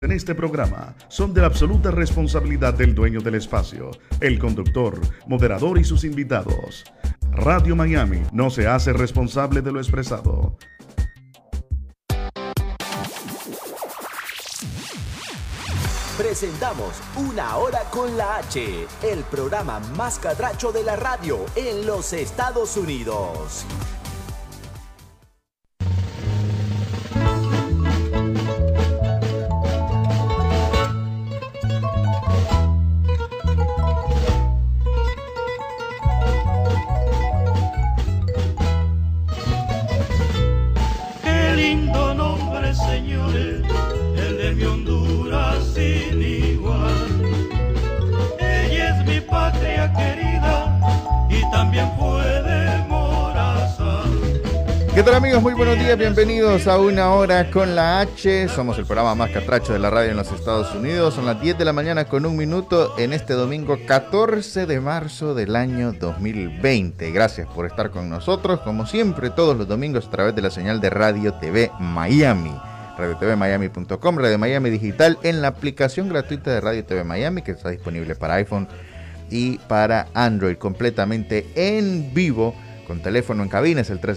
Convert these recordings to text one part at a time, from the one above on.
En este programa son de la absoluta responsabilidad del dueño del espacio, el conductor, moderador y sus invitados. Radio Miami no se hace responsable de lo expresado. Presentamos Una Hora con la H, el programa más catracho de la radio en los Estados Unidos. Qué lindo nombre, señores, el de mi Honduras sin igual. Ella es mi patria querida y también fue de Morazán. ¿Qué tal, amigos? Muy buenos días, bienvenidos a Una Hora con la H. Somos el programa más catracho de la radio en los Estados Unidos. Son las 10 de la mañana con un minuto en este domingo 14 de marzo del año 2020. Gracias por estar con nosotros, como siempre, todos los domingos a través de la señal de Radio TV Miami. RadioTVMiami.com, Radio Miami Digital, en la aplicación gratuita de Radio TV Miami, que está disponible para iPhone y para Android, completamente en vivo. Con teléfono en cabina es el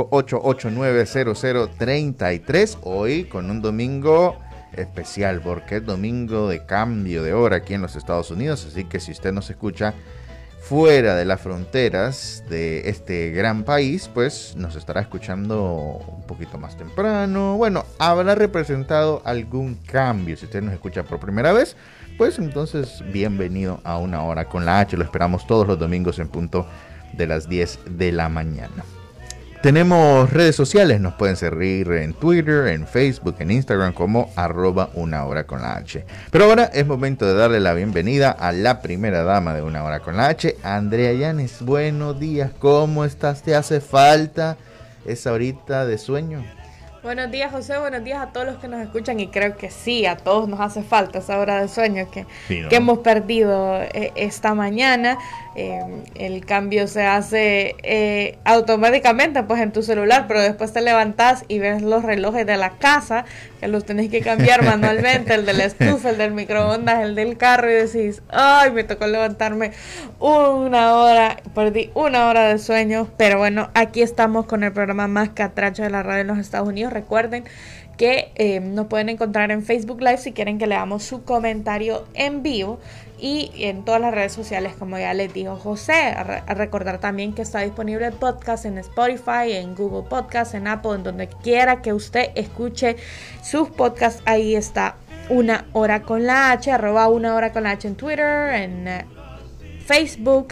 305-889-0033. Hoy con un domingo especial porque es domingo de cambio de hora aquí en los Estados Unidos. Así que si usted nos escucha fuera de las fronteras de este gran país, pues nos estará escuchando un poquito más temprano. Bueno, habrá representado algún cambio. Si usted nos escucha por primera vez, pues entonces bienvenido a Una Hora con la H. Lo esperamos todos los domingos en punto de las 10 de la mañana. Tenemos redes sociales, nos pueden seguir en Twitter, en Facebook, en Instagram como @unahora_con_la_h. Pero ahora es momento de darle la bienvenida a la primera dama de Una Hora con la H, Andrea Llanes. Buenos días, ¿cómo estás? ¿Te hace falta esa horita de sueño? Buenos días, José, buenos días a todos los que nos escuchan, y creo que sí, a todos nos hace falta esa hora de sueño que hemos perdido esta mañana. El cambio se hace automáticamente pues en tu celular, pero después te levantas y ves los relojes de la casa, que los tenés que cambiar manualmente, el de la estufa, el del microondas, el del carro, y decís, ay, me tocó levantarme una hora, perdí una hora de sueño. Pero bueno, aquí estamos con el programa más catracho de la radio en los Estados Unidos. Recuerden que nos pueden encontrar en Facebook Live si quieren que leamos su comentario en vivo, y en todas las redes sociales, como ya les dijo José. A recordar también que está disponible el podcast en Spotify, en Google Podcast, en Apple, en donde quiera que usted escuche sus podcasts. Ahí está Una Hora con la H, @Una Hora con la H en Twitter, en Facebook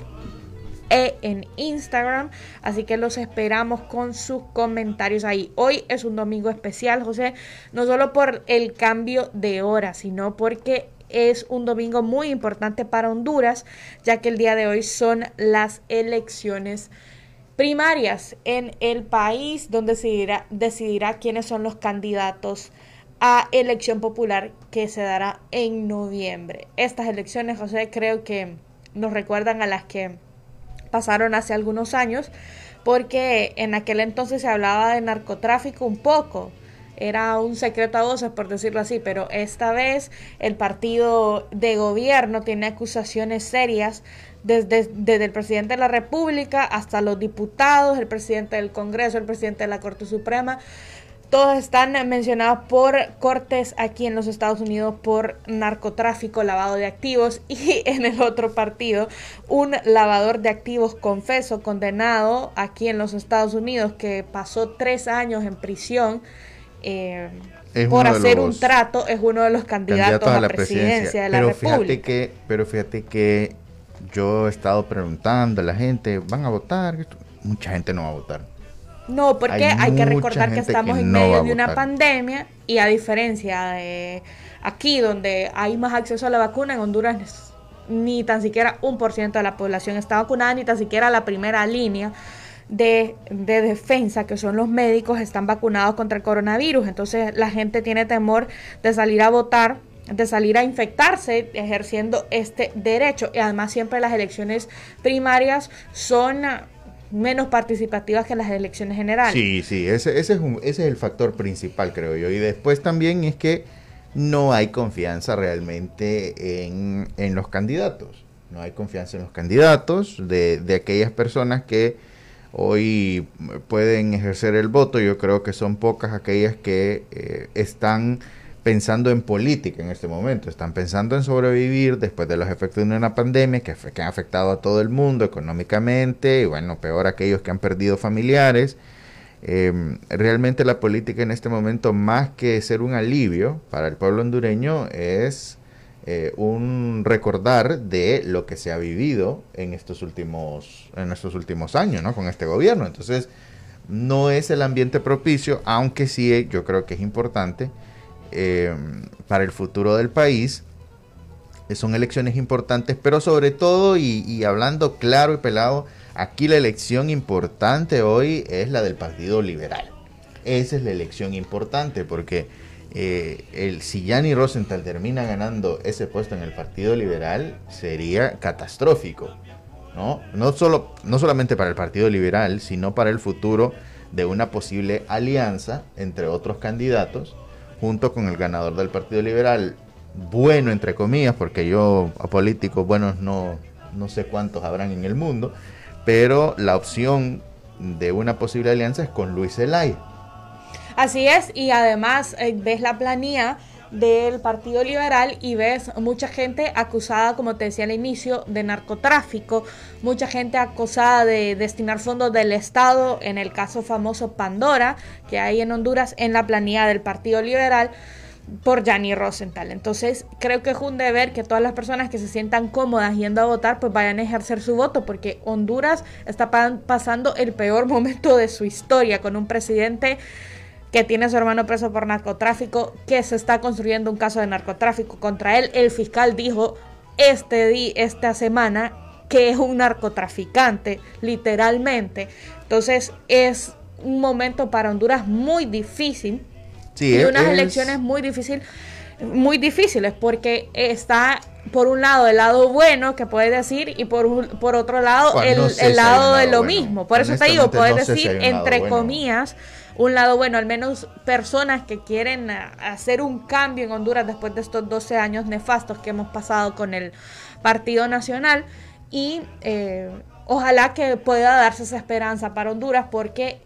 en Instagram. Así que los esperamos con sus comentarios ahí. Hoy es un domingo especial, José, no solo por el cambio de hora, sino porque es un domingo muy importante para Honduras, ya que el día de hoy son las elecciones primarias en el país, donde se decidirá quiénes son los candidatos a elección popular que se dará en noviembre. Estas elecciones, José, creo que nos recuerdan a las que pasaron hace algunos años, porque en aquel entonces se hablaba de narcotráfico un poco. Era un secreto a voces, por decirlo así, pero esta vez el partido de gobierno tiene acusaciones serias desde el presidente de la República hasta los diputados, el presidente del Congreso, el presidente de la Corte Suprema. Todos están mencionados por cortes aquí en los Estados Unidos por narcotráfico, lavado de activos, y en el otro partido un lavador de activos confeso, condenado aquí en los Estados Unidos, que pasó 3 años en prisión por hacer un trato, es uno de los candidatos a la presidencia de la República. Pero fíjate que yo he estado preguntando a la gente, ¿van a votar? Mucha gente no va a votar. No, porque hay que recordar que estamos en medio de una pandemia, y a diferencia de aquí, donde hay más acceso a la vacuna, en Honduras ni tan siquiera 1% de la población está vacunada, ni tan siquiera la primera línea de defensa, que son los médicos, están vacunados contra el coronavirus. Entonces la gente tiene temor de salir a votar, de salir a infectarse ejerciendo este derecho. Y además siempre las elecciones primarias son menos participativas que las elecciones generales. Sí, ese es el factor principal, creo yo. Y después también es que no hay confianza realmente en los candidatos. No hay confianza en los candidatos de aquellas personas que hoy pueden ejercer el voto. Yo creo que son pocas aquellas que están pensando en política en este momento, están pensando en sobrevivir después de los efectos de una pandemia que han afectado a todo el mundo económicamente, y bueno, peor aquellos que han perdido familiares. Realmente la política en este momento, más que ser un alivio para el pueblo hondureño, es un recordar de lo que se ha vivido en estos últimos años, ¿no? Con este gobierno. Entonces, no es el ambiente propicio, aunque sí yo creo que es importante para el futuro del país. Son elecciones importantes, pero sobre todo, y hablando claro y pelado, aquí la elección importante hoy es la del Partido Liberal. Esa es la elección importante, porque si Yanni Rosenthal termina ganando ese puesto en el Partido Liberal, sería catastrófico, ¿no? No solamente para el Partido Liberal, sino para el futuro de una posible alianza entre otros candidatos, junto con el ganador del Partido Liberal, bueno, entre comillas, porque yo a políticos buenos no sé cuántos habrán en el mundo, pero la opción de una posible alianza es con Luis Zelaya. Así es, y además ves la planilla del Partido Liberal y ves mucha gente acusada, como te decía al inicio, de narcotráfico, mucha gente acusada de destinar fondos del Estado, en el caso famoso Pandora, que hay en Honduras, en la planilla del Partido Liberal, por Yanni Rosenthal. Entonces creo que es un deber que todas las personas que se sientan cómodas yendo a votar pues vayan a ejercer su voto, porque Honduras está pasando el peor momento de su historia, con un presidente que tiene a su hermano preso por narcotráfico, que se está construyendo un caso de narcotráfico contra él. El fiscal dijo esta semana que es un narcotraficante, literalmente. Entonces es un momento para Honduras muy difícil. Sí, y unas elecciones muy difíciles, porque está por un lado el lado bueno que puedes decir, y por otro lado el lado de lo mismo. Por eso te digo, puedes decir entre comillas un lado bueno. Al menos personas que quieren hacer un cambio en Honduras después de estos 12 años nefastos que hemos pasado con el Partido Nacional, y ojalá que pueda darse esa esperanza para Honduras, porque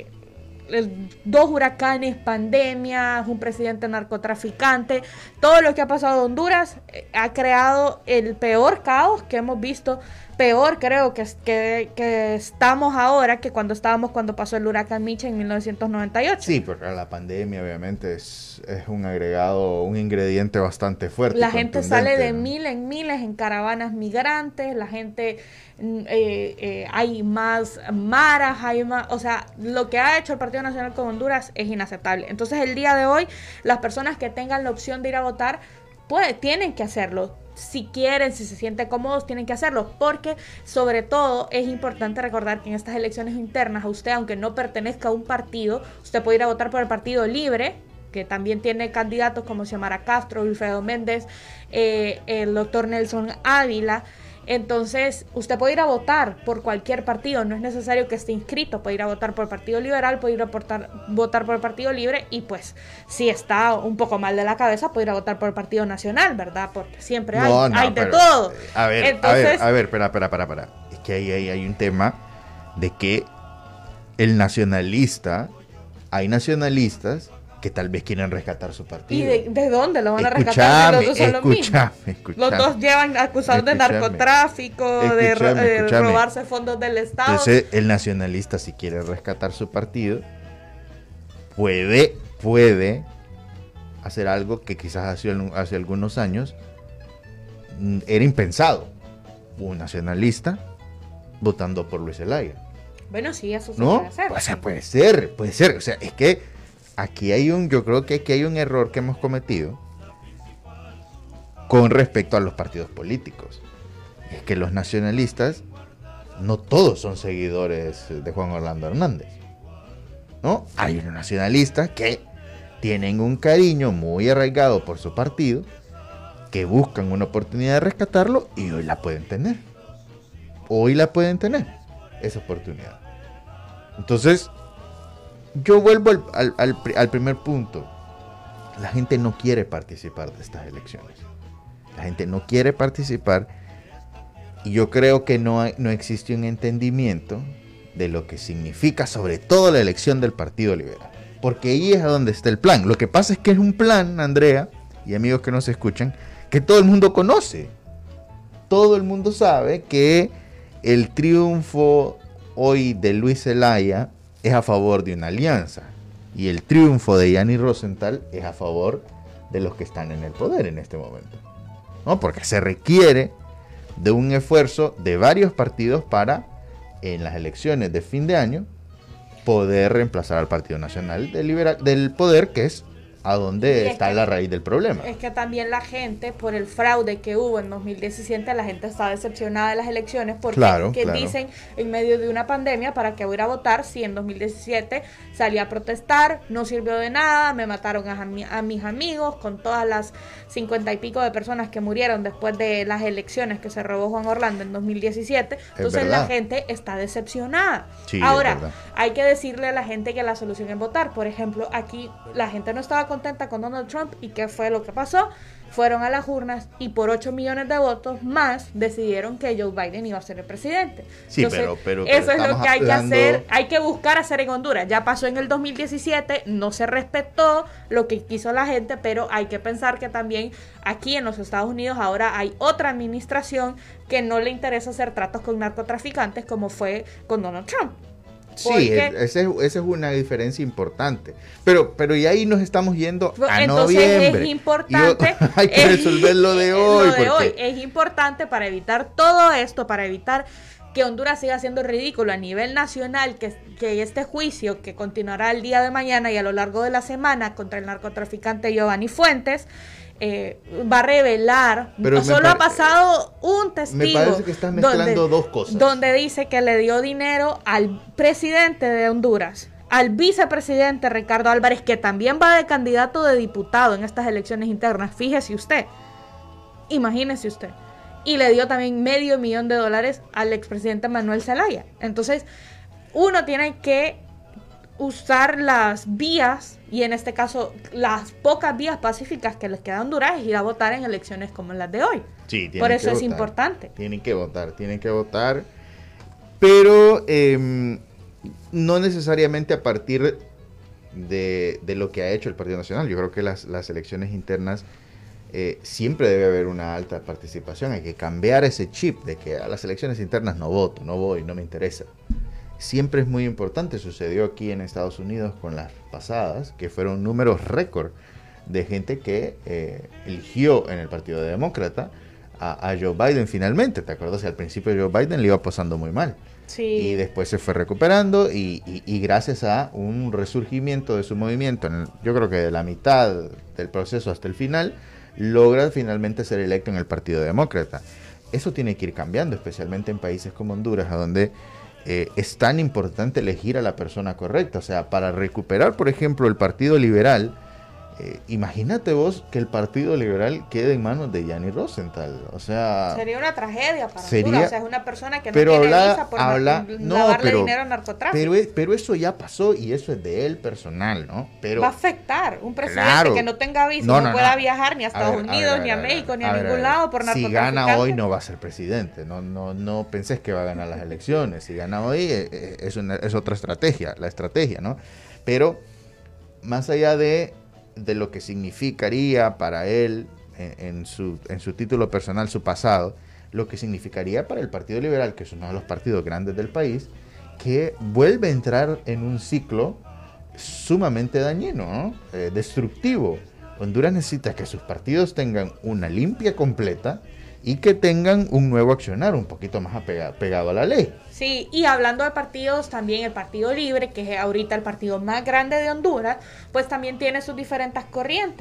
2 huracanes, pandemias, un presidente narcotraficante, todo lo que ha pasado en Honduras ha creado el peor caos que hemos visto. Peor creo que estamos ahora que cuando pasó el huracán Micha en 1998. Sí, porque la pandemia obviamente es un agregado, un ingrediente bastante fuerte. La gente sale de miles en miles en caravanas migrantes, la gente, hay más maras, o sea, lo que ha hecho el Partido Nacional con Honduras es inaceptable. Entonces el día de hoy, las personas que tengan la opción de ir a votar, pues tienen que hacerlo. Si quieren, si se sienten cómodos, tienen que hacerlo, porque sobre todo es importante recordar que en estas elecciones internas, a usted, aunque no pertenezca a un partido, usted puede ir a votar por el Partido Libre, que también tiene candidatos como Xiomara Castro, Wilfredo Méndez, el doctor Nelson Ávila. Entonces, usted puede ir a votar por cualquier partido, no es necesario que esté inscrito, puede ir a votar por el Partido Liberal, puede ir a votar por el Partido Libre, y pues, si está un poco mal de la cabeza, puede ir a votar por el Partido Nacional, ¿verdad? Porque siempre hay de todo. A ver, espera. Es que ahí hay un tema de que hay nacionalistas que tal vez quieren rescatar su partido. ¿Y de dónde lo van a rescatar? Los dos son los mismos. Los dos llevan acusados de narcotráfico, de robarse fondos del Estado. Entonces, el nacionalista, si quiere rescatar su partido, puede hacer algo que quizás hace algunos años era impensado. Un nacionalista votando por Luis Zelaya. Bueno, sí, eso se puede hacer. O sea, puede ser. O sea, es que yo creo que aquí hay un error que hemos cometido con respecto a los partidos políticos. Es que los nacionalistas no todos son seguidores de Juan Orlando Hernández, ¿no? Hay unos nacionalistas que tienen un cariño muy arraigado por su partido, que buscan una oportunidad de rescatarlo, y hoy la pueden tener. Esa oportunidad. Entonces, yo vuelvo al primer punto. la gente no quiere participar de estas elecciones. La gente no quiere participar y yo creo que no existe un entendimiento de lo que significa sobre todo la elección del Partido Liberal. Porque ahí es a donde está el plan. Lo que pasa es que es un plan, Andrea y amigos que nos escuchan, que todo el mundo conoce. Todo el mundo sabe que el triunfo hoy de Luis Zelaya es a favor de una alianza. Y el triunfo de Yanni Rosenthal es a favor de los que están en el poder en este momento, ¿no? Porque se requiere de un esfuerzo de varios partidos para, en las elecciones de fin de año, poder reemplazar al Partido Nacional del Poder, que es a donde está la raíz del problema. Es que también la gente, por el fraude que hubo en 2017, la gente está decepcionada de las elecciones porque dicen en medio de una pandemia, ¿para qué voy a ir a votar si en 2017 salí a protestar, no sirvió de nada, me mataron a mis amigos, con todas las 50 y pico de personas que murieron después de las elecciones que se robó Juan Orlando en 2017? Entonces la gente está decepcionada. Sí, ahora, hay que decirle a la gente que la solución es votar. Por ejemplo, aquí la gente no estaba contenta con Donald Trump. ¿Y qué fue lo que pasó? Fueron a las urnas y por 8 millones de votos más decidieron que Joe Biden iba a ser el presidente. Sí, entonces, pero eso es lo que hay que hacer, hay que buscar hacer en Honduras. Ya pasó en el 2017, no se respetó lo que quiso la gente, pero hay que pensar que también aquí en los Estados Unidos ahora hay otra administración que no le interesa hacer tratos con narcotraficantes como fue con Donald Trump. Sí, esa es una diferencia importante. Pero y ahí nos estamos yendo a entonces noviembre. Es importante. Hay que resolver lo de hoy. Es importante para evitar todo esto, para evitar que Honduras siga siendo ridículo a nivel nacional, que este juicio que continuará el día de mañana y a lo largo de la semana contra el narcotraficante Giovanni Fuentes va a revelar, solo ha pasado un testigo. Me parece que estás mezclando dos cosas. Donde dice que le dio dinero al presidente de Honduras, al vicepresidente Ricardo Álvarez, que también va de candidato de diputado en estas elecciones internas. Fíjese usted, imagínese usted. Y le dio también $500,000 al expresidente Manuel Zelaya. Entonces, uno tiene que usar las vías, y en este caso las pocas vías pacíficas que les queda a Honduras, es ir a votar en elecciones como las de hoy. Sí, por eso es importante. Tienen que votar, pero no necesariamente a partir de lo que ha hecho el Partido Nacional. Yo creo que las elecciones internas siempre debe haber una alta participación. Hay que cambiar ese chip de que a las elecciones internas no voto, no voy, no me interesa. Siempre es muy importante. Sucedió aquí en Estados Unidos con las pasadas, que fueron números récord de gente que eligió en el Partido Demócrata a Joe Biden finalmente. ¿Te acuerdas? Al principio Joe Biden le iba pasando muy mal. Sí. Y después se fue recuperando y gracias a un resurgimiento de su movimiento, yo creo que de la mitad del proceso hasta el final, logra finalmente ser electo en el Partido Demócrata. Eso tiene que ir cambiando, especialmente en países como Honduras, a donde es tan importante elegir a la persona correcta. O sea, para recuperar, por ejemplo, el Partido Liberal, imagínate vos que el Partido Liberal quede en manos de Yanni Rosenthal. O sea, sería una tragedia para Honduras. O sea, es una persona que no tiene visa por lavarle dinero al narcotráfico. Pero eso ya pasó y eso es de él personal, ¿no? Pero va a afectar un presidente que no tenga visa, no pueda viajar ni a Estados Unidos, ni a México, ni a ningún lado por narcotráfico. Si gana hoy no va a ser presidente. No pensés que va a ganar las elecciones. Si gana hoy es otra estrategia, la estrategia, ¿no? Pero más allá de lo que significaría para él en su título personal, su pasado, lo que significaría para el Partido Liberal, que es uno de los partidos grandes del país, que vuelve a entrar en un ciclo sumamente dañino, ¿no? Destructivo. Honduras necesita que sus partidos tengan una limpia completa y que tengan un nuevo accionar un poquito más pegado a la ley. Sí, y hablando de partidos, también el Partido Libre, que es ahorita el partido más grande de Honduras, pues también tiene sus diferentes corrientes.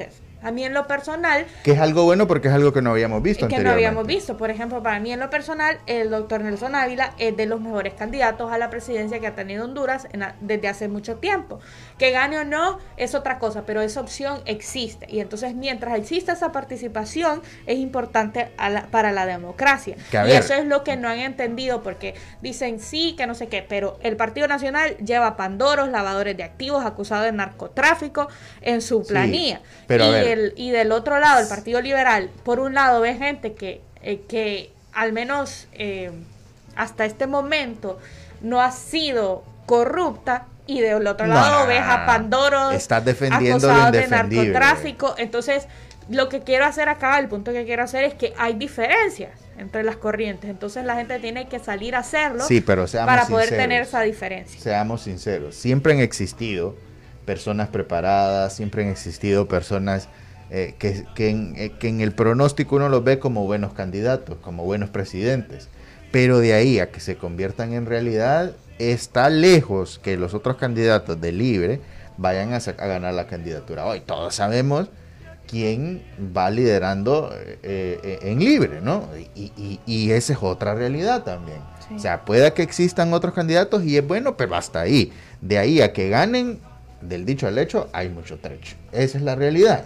A mí en lo personal... Que es algo bueno porque es algo que no habíamos visto anteriormente. Que no habíamos visto. Por ejemplo, para mí en lo personal, el doctor Nelson Ávila es de los mejores candidatos a la presidencia que ha tenido Honduras desde hace mucho tiempo. Que gane o no es otra cosa, pero esa opción existe. Y entonces, mientras exista esa participación, es importante para la democracia. Y eso es lo que no han entendido, porque dicen sí, que no sé qué, pero el Partido Nacional lleva pandoros, lavadores de activos, acusados de narcotráfico en su planilla. Sí, pero y del otro lado, el Partido Liberal, por un lado ve gente que al menos hasta este momento no ha sido corrupta, y del otro lado ves a pandoros acusados de narcotráfico. Entonces, lo que quiero hacer acá, el punto que quiero hacer es que hay diferencias entre las corrientes. Entonces la gente tiene que salir a hacerlo, pero para poder tener esa diferencia. Seamos sinceros, siempre han existido personas preparadas, siempre han existido personas que en el pronóstico uno los ve como buenos candidatos, como buenos presidentes, pero de ahí a que se conviertan en realidad está lejos que los otros candidatos de Libre vayan a ganar la candidatura. Hoy todos sabemos quién va liderando en Libre, ¿no? Y esa es otra realidad también. Sí. O sea, pueda que existan otros candidatos y es bueno, pero hasta ahí. De ahí a que ganen, del dicho al hecho, hay mucho trecho. Esa es la realidad.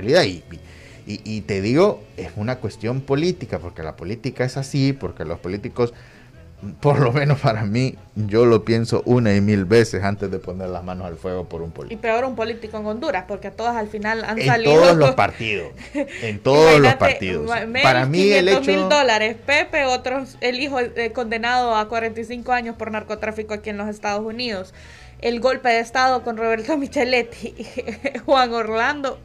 Y te digo, es una cuestión política, porque la política es así, porque los políticos, por lo menos para mí, yo lo pienso 1 y 1000 veces antes de poner las manos al fuego por un político. Y peor un político en Honduras, porque todos al final han salido... En todos los partidos. En todos los partidos. Para mí el hecho... $500,000, Pepe, otros, el hijo condenado a 45 años por narcotráfico aquí en los Estados Unidos. El golpe de Estado con Roberto Micheletti, Juan Orlando,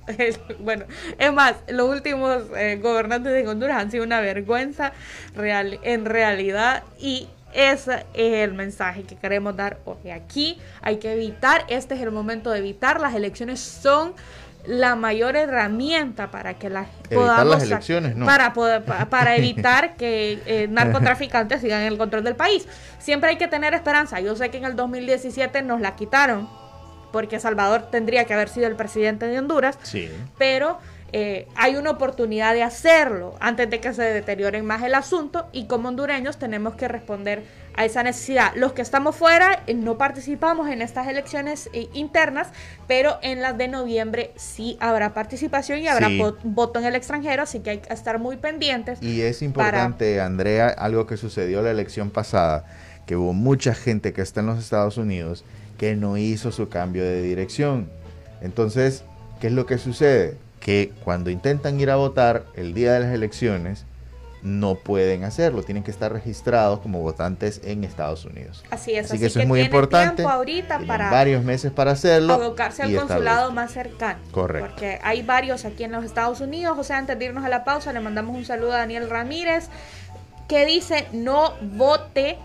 es más, los últimos gobernantes de Honduras han sido una vergüenza en realidad, y ese es el mensaje que queremos dar hoy. Aquí hay que evitar, este es el momento de evitar, las elecciones son la mayor herramienta para que podamos las elecciones, no. para evitar que narcotraficantes sigan el control del país. Siempre hay que tener esperanza. Yo sé que en el 2017 nos la quitaron porque Salvador tendría que haber sido el presidente de Honduras, sí, pero hay una oportunidad de hacerlo antes de que se deteriore más el asunto, y como hondureños tenemos que responder a esa necesidad. Los que estamos fuera no participamos en estas elecciones internas, pero en las de noviembre sí habrá participación y habrá voto en el extranjero, así que hay que estar muy pendientes. Y es importante, Andrea, algo que sucedió la elección pasada, que hubo mucha gente que está en los Estados Unidos que no hizo su cambio de dirección. Entonces, ¿qué es lo que sucede? Que cuando intentan ir a votar el día de las elecciones, no pueden hacerlo, tienen que estar registrados como votantes en Estados Unidos. Así es, así que eso es muy importante. Ahorita para varios meses para hacerlo. Abocarse al consulado más cercano. Correcto. Porque hay varios aquí en los Estados Unidos. O sea, antes de irnos a la pausa, le mandamos un saludo a Daniel Ramírez, que dice: no vote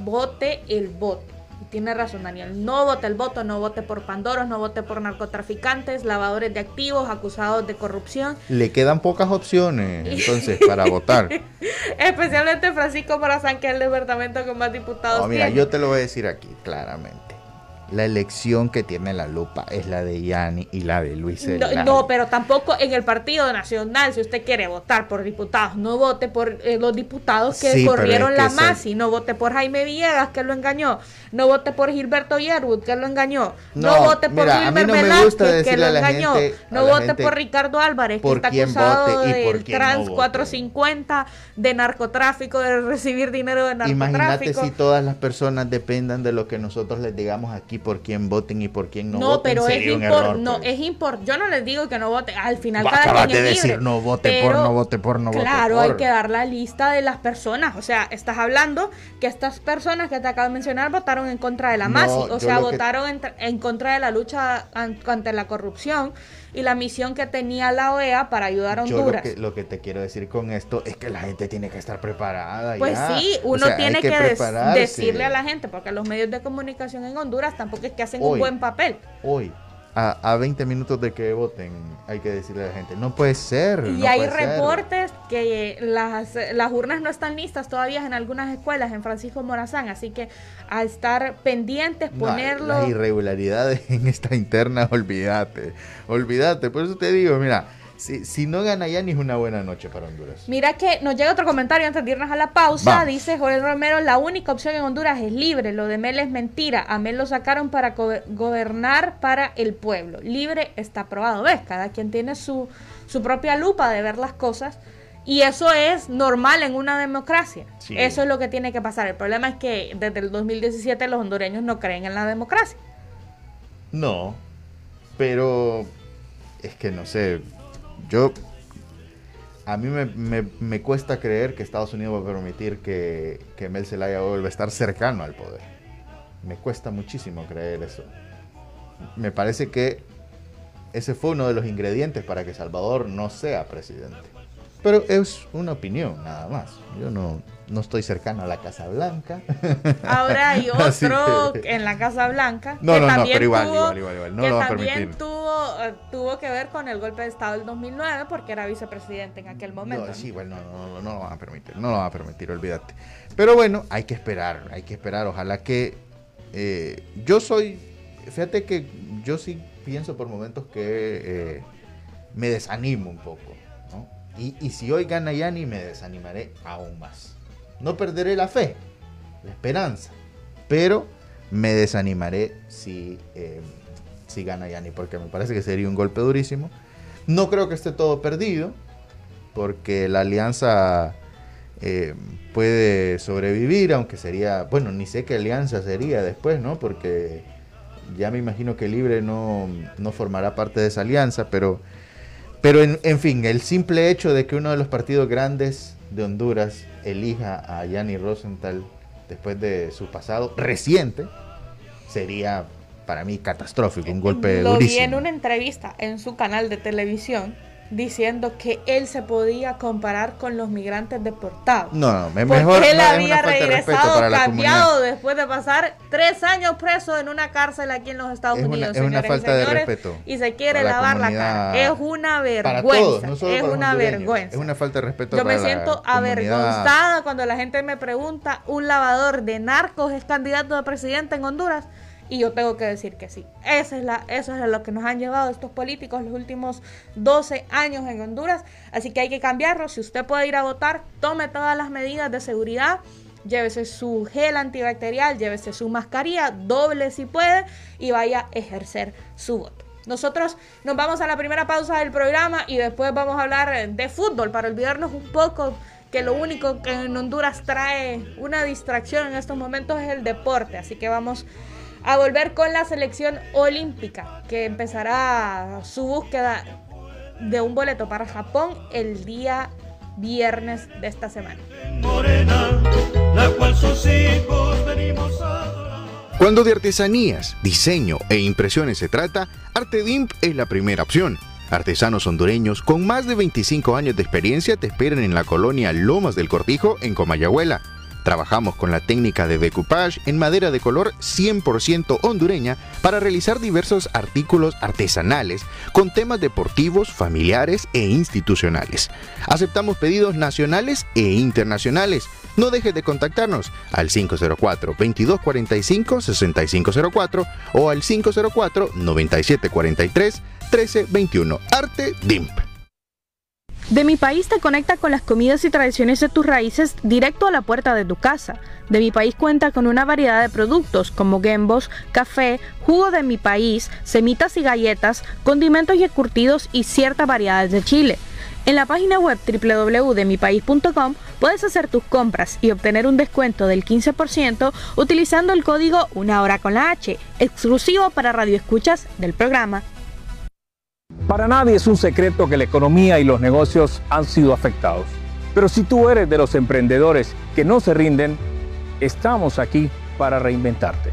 el voto. Tiene razón, Daniel, no vote el voto, no vote por pandoros, no vote por narcotraficantes, lavadores de activos, acusados de corrupción. Le quedan pocas opciones, entonces, para votar. Especialmente Francisco Morazán, que es el departamento con más diputados. Mira, yo te lo voy a decir aquí, claramente. La elección que tiene la lupa es la de Yani y la de Luis Celaya. No, pero tampoco en el Partido Nacional. Si usted quiere votar por diputados, no vote por los diputados que corrieron la Masi, no vote por Jaime Villegas, que lo engañó, no vote por Gilberto Yerwood, que lo engañó, no vote por Wilmer Velázquez, que lo engañó, no vote por Ricardo Álvarez, que está acusado del Trans 450, de narcotráfico, de recibir dinero de narcotráfico. Imagínate si todas las personas dependan de lo que nosotros les digamos aquí, por quién voten y por quién no voten. Pero sería un error, yo no les digo que no voten, al final acabas de decir no vote por, no vote por, no vote por. Claro, hay que dar la lista de las personas, o sea, estás hablando que estas personas que te acabo de mencionar votaron en contra de la Masi, o sea, votaron en contra de la lucha ante la corrupción y la misión que tenía la OEA para ayudar a Honduras. Yo lo que te quiero decir con esto es que la gente tiene que estar preparada. Pues ya. Sí, uno tiene que decirle a la gente, porque los medios de comunicación en Honduras tampoco es que hacen un buen papel. Hoy, a 20 minutos de que voten, hay que decirle a la gente, no puede ser. Y hay reportes que las urnas no están listas todavía en algunas escuelas en Francisco Morazán, así que a estar pendientes, ponerlo. Las irregularidades en esta interna, olvídate, por eso te digo, mira, Si no gana Yanis, es una buena noche para Honduras. Mira que nos llega otro comentario antes de irnos a la pausa. Vamos. Dice Joel Romero, la única opción en Honduras es libre. Lo de Mel es mentira. A Mel lo sacaron para gobernar para el pueblo. Libre está aprobado. ¿Ves? Cada quien tiene su propia lupa de ver las cosas. Y eso es normal en una democracia. Sí. Eso es lo que tiene que pasar. El problema es que desde el 2017 los hondureños no creen en la democracia. No, pero es que no sé... A mí me cuesta creer que Estados Unidos va a permitir que Mel Zelaya vuelva a estar cercano al poder. Me cuesta muchísimo creer eso. Me parece que ese fue uno de los ingredientes para que Salvador no sea presidente. Pero es una opinión, nada más. Yo no estoy cercano a la Casa Blanca. Ahora hay otro en la Casa Blanca. No, pero igual. No que lo va a también permitir. tuvo que ver con el golpe de Estado del 2009 porque era vicepresidente en aquel momento. No, sí, bueno, no lo van a permitir. No lo van a permitir, olvídate. Pero bueno, hay que esperar. Ojalá que... Fíjate que yo sí pienso por momentos que me desanimo un poco, ¿no? Y si hoy gana Yani, me desanimaré aún más. No perderé la fe, la esperanza, pero me desanimaré si gana Yani, porque me parece que sería un golpe durísimo. No creo que esté todo perdido, porque la alianza puede sobrevivir, aunque sería... Bueno, ni sé qué alianza sería después, ¿no? Porque ya me imagino que Libre no formará parte de esa alianza, pero en fin, el simple hecho de que uno de los partidos grandes de Honduras elija a Yanni Rosenthal después de su pasado reciente sería para mí catastrófico, un golpe durísimo. Lo vi en una entrevista en su canal de televisión diciendo que él se podía comparar con los migrantes deportados. Mejor él había regresado cambiado después de pasar 3 años preso en una cárcel aquí en los Estados Unidos. Es una falta de respeto. Y se quiere lavar la cara. Es una vergüenza. Para todos, no solo para una vergüenza. Es una falta de respeto. Yo me siento avergonzada cuando la gente me pregunta, ¿un lavador de narcos es candidato a presidente en Honduras? Y yo tengo que decir que sí. Eso es lo que nos han llevado estos políticos los últimos 12 años en Honduras. Así que hay que cambiarlo. Si usted puede ir a votar, tome todas las medidas de seguridad. Llévese su gel antibacterial, llévese su mascarilla, doble si puede y vaya a ejercer su voto. Nosotros nos vamos a la primera pausa del programa y después vamos a hablar de fútbol para olvidarnos un poco que lo único que en Honduras trae una distracción en estos momentos es el deporte. Así que vamos a volver con la selección olímpica, que empezará su búsqueda de un boleto para Japón el día viernes de esta semana. Cuando de artesanías, diseño e impresiones se trata, ArteDimp es la primera opción. Artesanos hondureños con más de 25 años de experiencia te esperan en la colonia Lomas del Cortijo, en Comayagüela. Trabajamos con la técnica de decoupage en madera de color 100% hondureña para realizar diversos artículos artesanales con temas deportivos, familiares e institucionales. Aceptamos pedidos nacionales e internacionales. No dejes de contactarnos al 504-2245-6504 o al 504-9743-1321. ArteDimp. De Mi País te conecta con las comidas y tradiciones de tus raíces directo a la puerta de tu casa. De Mi País cuenta con una variedad de productos como gembos, café, jugo de Mi País, semitas y galletas, condimentos y encurtidos y ciertas variedades de chile. En la página web www.demipaís.com puedes hacer tus compras y obtener un descuento del 15% utilizando el código Una Hora con la H, exclusivo para radioescuchas del programa. Para nadie es un secreto que la economía y los negocios han sido afectados. Pero si tú eres de los emprendedores que no se rinden, estamos aquí para reinventarte.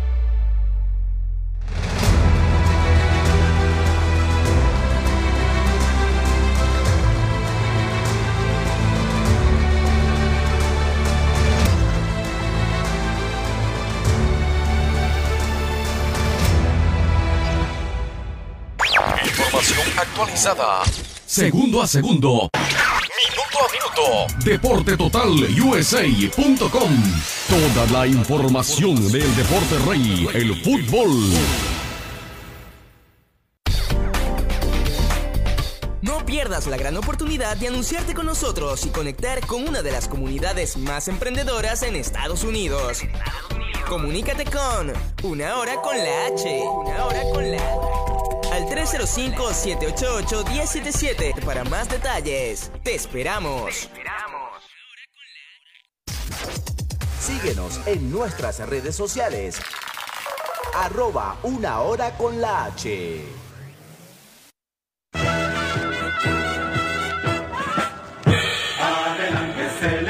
Información actualizada. Segundo a segundo. Minuto a minuto. Deporte Total USA.com. Toda la información del deporte rey, el fútbol. No pierdas pierdas la gran oportunidad de anunciarte con nosotros y conectar con una de las comunidades más emprendedoras en Estados Unidos. Comunícate con Una Hora con la H. Una Hora con la H. Al 305-788-1077 para más detalles. Te esperamos. Síguenos en nuestras redes sociales. @Una Hora con la H. Adelante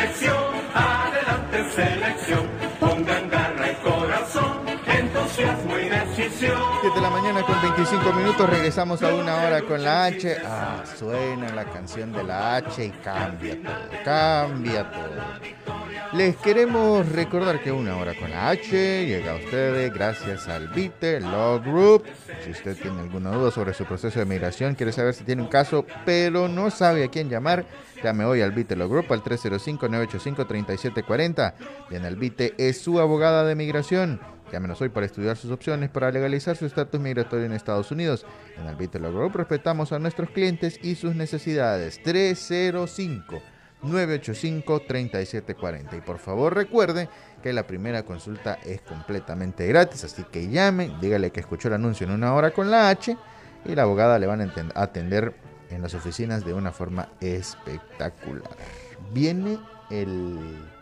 selección, pongan garra y corazón, entusiasmo y decisión. 7 de la mañana con 25 minutos, regresamos a Una Hora con la H. Suena la canción de la H y cambia todo. Les queremos recordar que Una Hora con la H llega a ustedes gracias al Vite Law Group. Si usted tiene alguna duda sobre su proceso de migración, quiere saber si tiene un caso, pero no sabe a quién llamar, llame hoy al Vite Law Group al 305-985-3740. Diana Albite es su abogada de migración. Llámenos hoy para estudiar sus opciones para legalizar su estatus migratorio en Estados Unidos. En el Vite Law Group respetamos a nuestros clientes y sus necesidades. 305-985-3740. Y por favor recuerde que la primera consulta es completamente gratis, así que llame, dígale que escuchó el anuncio en Una Hora con la H y la abogada le van a atender en las oficinas de una forma espectacular. Viene el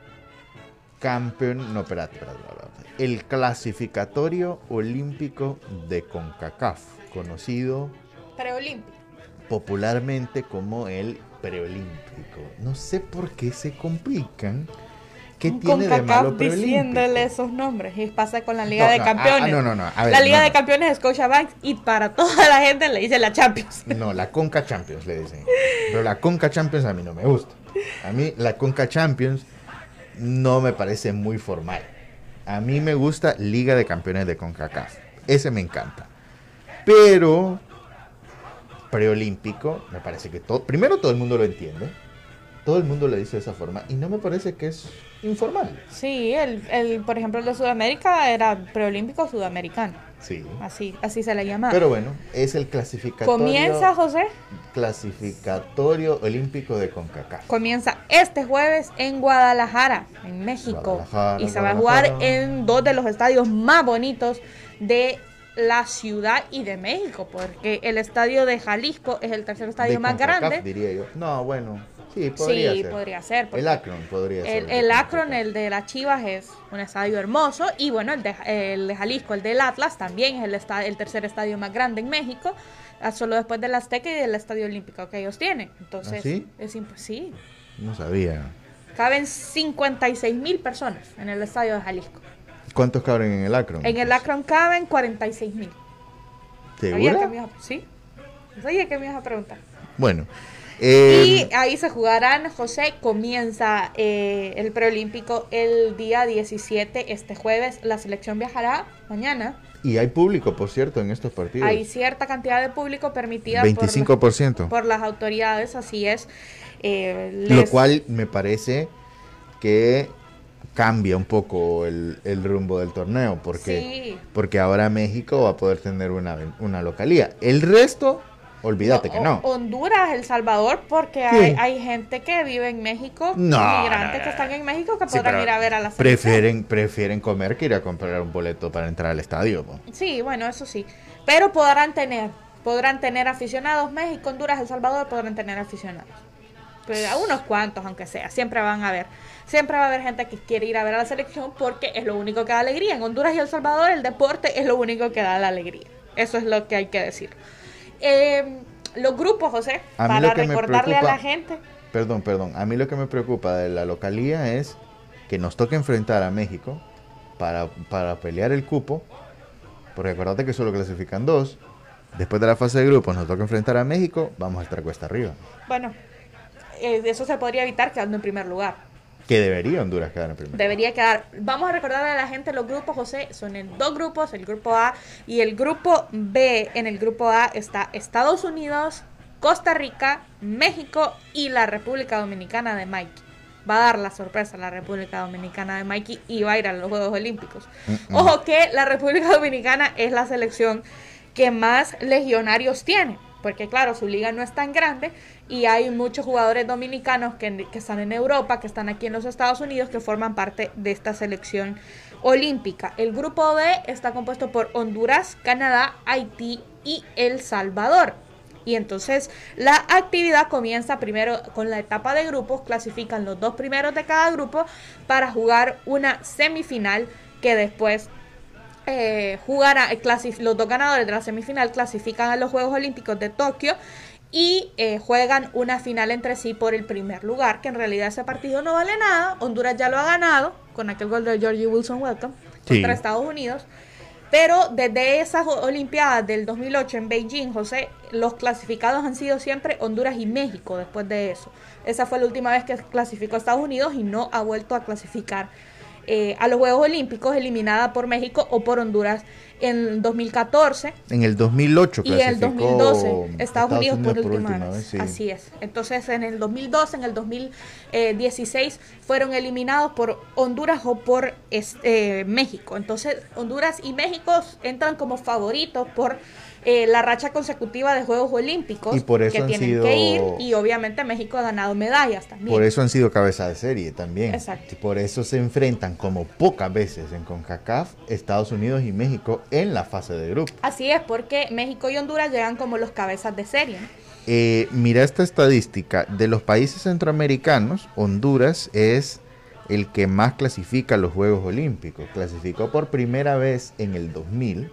el clasificatorio olímpico de CONCACAF, conocido preolímpico popularmente como el preolímpico. No sé por qué se complican. ¿Qué tiene de malo preolímpico? Diciéndole esos nombres. Y pasa con la Liga de Campeones. No. A ver, la Liga de Campeones es Scotiabank y para toda la gente le dice la Champions. No, la Conca Champions le dicen. Pero la Conca Champions a mí no me gusta. A mí la Conca Champions no me parece muy formal. A mí me gusta Liga de Campeones de CONCACAF. Ese me encanta. Pero preolímpico, me parece que primero todo el mundo lo entiende. Todo el mundo le dice de esa forma y no me parece que es informal. Sí, por ejemplo, el de Sudamérica era preolímpico sudamericano. Sí. Así se le llama. Pero bueno, es el clasificatorio. ¿Comienza, José? Clasificatorio olímpico de CONCACAF. Comienza este jueves en Guadalajara, en México. Y se va a jugar en dos de los estadios más bonitos de la ciudad y de México, porque el estadio de Jalisco es el tercer estadio más grande. Diría yo. No, bueno. Sí, podría ser. El Akron podría ser. El Akron, el de las Chivas, es un estadio hermoso. Y bueno, el de Jalisco, el del Atlas, también es el tercer estadio más grande en México, solo después del Azteca y del Estadio Olímpico que ellos tienen. Entonces, ¿sí? Sí. No sabía. Caben 56,000 personas en el estadio de Jalisco. ¿Cuántos caben en el Akron? En el Akron caben 46,000. ¿Segura? Sí. Sabía que me ibas a preguntar. Bueno. Y ahí se jugarán, José, comienza el preolímpico el día 17, este jueves. La selección viajará mañana. Y hay público, por cierto, en estos partidos. Hay cierta cantidad de público permitida 25%. Por las autoridades, así es. Lo cual me parece que cambia un poco el rumbo del torneo, porque ahora México va a poder tener una localía. El resto... Olvídate que no. Honduras, El Salvador, porque hay gente que vive en México, migrantes que están en México que podrán ir a ver a la selección. Prefieren comer que ir a comprar un boleto para entrar al estadio. Sí, bueno, eso sí. Pero podrán tener aficionados. México, Honduras, El Salvador podrán tener aficionados. Pero a unos cuantos, aunque sea. Siempre va a haber gente que quiere ir a ver a la selección porque es lo único que da alegría. En Honduras y El Salvador el deporte es lo único que da la alegría. Eso es lo que hay que decir. Los grupos, José, para recordarle a la gente. Perdón. A mí lo que me preocupa de la localía es que nos toque enfrentar a México para pelear el cupo. Porque acuérdate que solo clasifican 2. Después de la fase de grupos nos toca enfrentar a México. Vamos a estar cuesta arriba. Bueno, eso se podría evitar quedando en primer lugar. Que debería Honduras quedar en primer lugar. Debería quedar. Vamos a recordarle a la gente los grupos, José. Son en 2 grupos, el grupo A y el grupo B. En el grupo A está Estados Unidos, Costa Rica, México y la República Dominicana de Mikey. Va a dar la sorpresa a la República Dominicana de Mikey y va a ir a los Juegos Olímpicos. Ojo que la República Dominicana es la selección que más legionarios tiene. porque claro, su liga no es tan grande y hay muchos jugadores dominicanos que están en Europa, que están aquí en los Estados Unidos, que forman parte de esta selección olímpica. El grupo B está compuesto por Honduras, Canadá, Haití y El Salvador. Y entonces la actividad comienza primero con la etapa de grupos, clasifican los 2 primeros de cada grupo para jugar una semifinal que después los 2 ganadores de la semifinal clasifican a los Juegos Olímpicos de Tokio y juegan una final entre sí por el primer lugar, que en realidad ese partido no vale nada. Honduras ya lo ha ganado con aquel gol de Georgie Wilson Welcome contra Estados Unidos. Pero desde esas Olimpiadas del 2008 en Beijing, José, los clasificados han sido siempre Honduras y México después de eso. Esa fue la última vez que clasificó a Estados Unidos y no ha vuelto a clasificar a los Juegos Olímpicos, eliminada por México o por Honduras en 2014. En el 2008 y en el 2012 Estados Unidos por última vez. Sí. Así es. Entonces en el 2012, en el 2016 fueron eliminados por Honduras o por México. Entonces Honduras y México entran como favoritos por la racha consecutiva de Juegos Olímpicos, y por eso que tienen que ir, y obviamente México ha ganado medallas también. Por eso han sido cabeza de serie también. Exacto. Y por eso se enfrentan como pocas veces en CONCACAF Estados Unidos y México en la fase de grupo. Así es, porque México y Honduras llegan como los cabezas de serie, ¿no? Mira esta estadística, de los países centroamericanos, Honduras es el que más clasifica a los Juegos Olímpicos. Clasificó por primera vez en el 2000.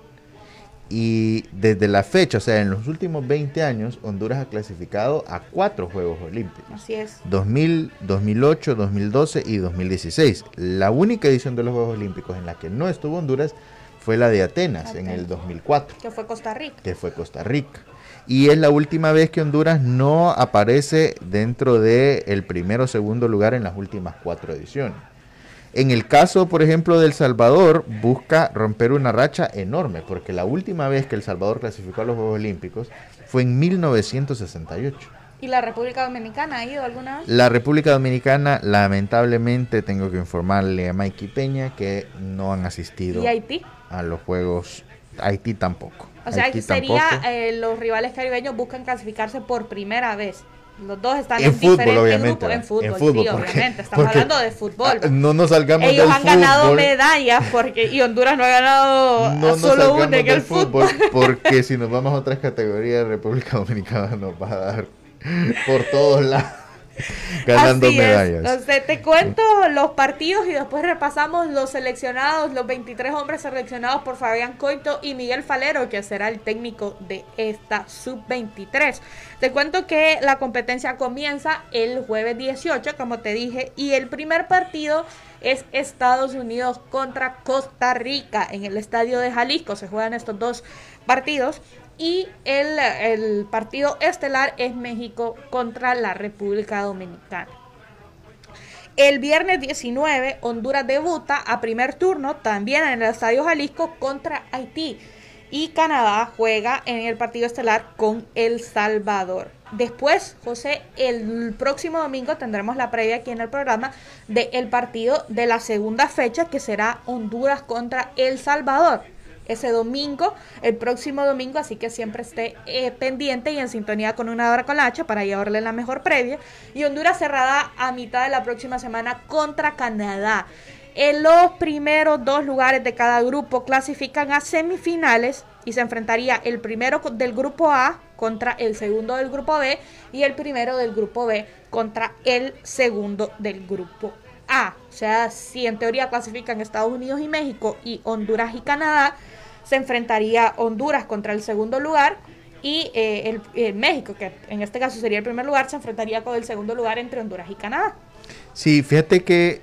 Y desde la fecha, o sea, en los últimos 20 años, Honduras ha clasificado a 4 Juegos Olímpicos. Así es. 2000, 2008, 2012 y 2016. La única edición de los Juegos Olímpicos en la que no estuvo Honduras fue la de Atenas, en el 2004. Que fue Costa Rica. Y es la última vez que Honduras no aparece dentro del primero o segundo lugar en las últimas 4 ediciones. En el caso, por ejemplo, de El Salvador, busca romper una racha enorme, porque la última vez que El Salvador clasificó a los Juegos Olímpicos fue en 1968. ¿Y la República Dominicana ha ido alguna vez? La República Dominicana, lamentablemente, tengo que informarle a Mikey Peña que no han asistido. ¿Y Haití? A los Juegos. Haití tampoco. O sea, Haití los rivales caribeños buscan clasificarse por primera vez. Los dos están en fútbol, diferentes obviamente, grupos. En fútbol, sí, obviamente. Estamos hablando de fútbol. No nos salgamos del fútbol. Ellos han ganado medallas y Honduras no ha ganado solo una en el fútbol. Porque si nos vamos a otras categorías, República Dominicana nos va a dar por todos lados ganando así medallas. Entonces, te cuento los partidos y después repasamos los seleccionados, los 23 hombres seleccionados por Fabián Coito y Miguel Falero, que será el técnico de esta sub-23. Te cuento que la competencia comienza el jueves 18, como te dije, y el primer partido es Estados Unidos contra Costa Rica en el estadio de Jalisco. Se juegan estos 2 partidos. Y el partido estelar es México contra la República Dominicana. El viernes 19, Honduras debuta a primer turno también en el Estadio Jalisco contra Haití. Y Canadá juega en el partido estelar con El Salvador. Después, José, el próximo domingo tendremos la previa aquí en el programa del partido de la segunda fecha, que será Honduras contra El Salvador. Ese domingo, el próximo domingo, así que siempre esté pendiente y en sintonía con Una Hora con la H para llevarle la mejor previa. Y Honduras cerrada a mitad de la próxima semana contra Canadá. En los primeros 2 lugares de cada grupo clasifican a semifinales y se enfrentaría el primero del grupo A contra el segundo del grupo B y el primero del grupo B contra el segundo del grupo A. O sea, si en teoría clasifican Estados Unidos y México y Honduras y Canadá, se enfrentaría Honduras contra el segundo lugar y el México, que en este caso sería el primer lugar, se enfrentaría con el segundo lugar entre Honduras y Canadá. Sí, fíjate que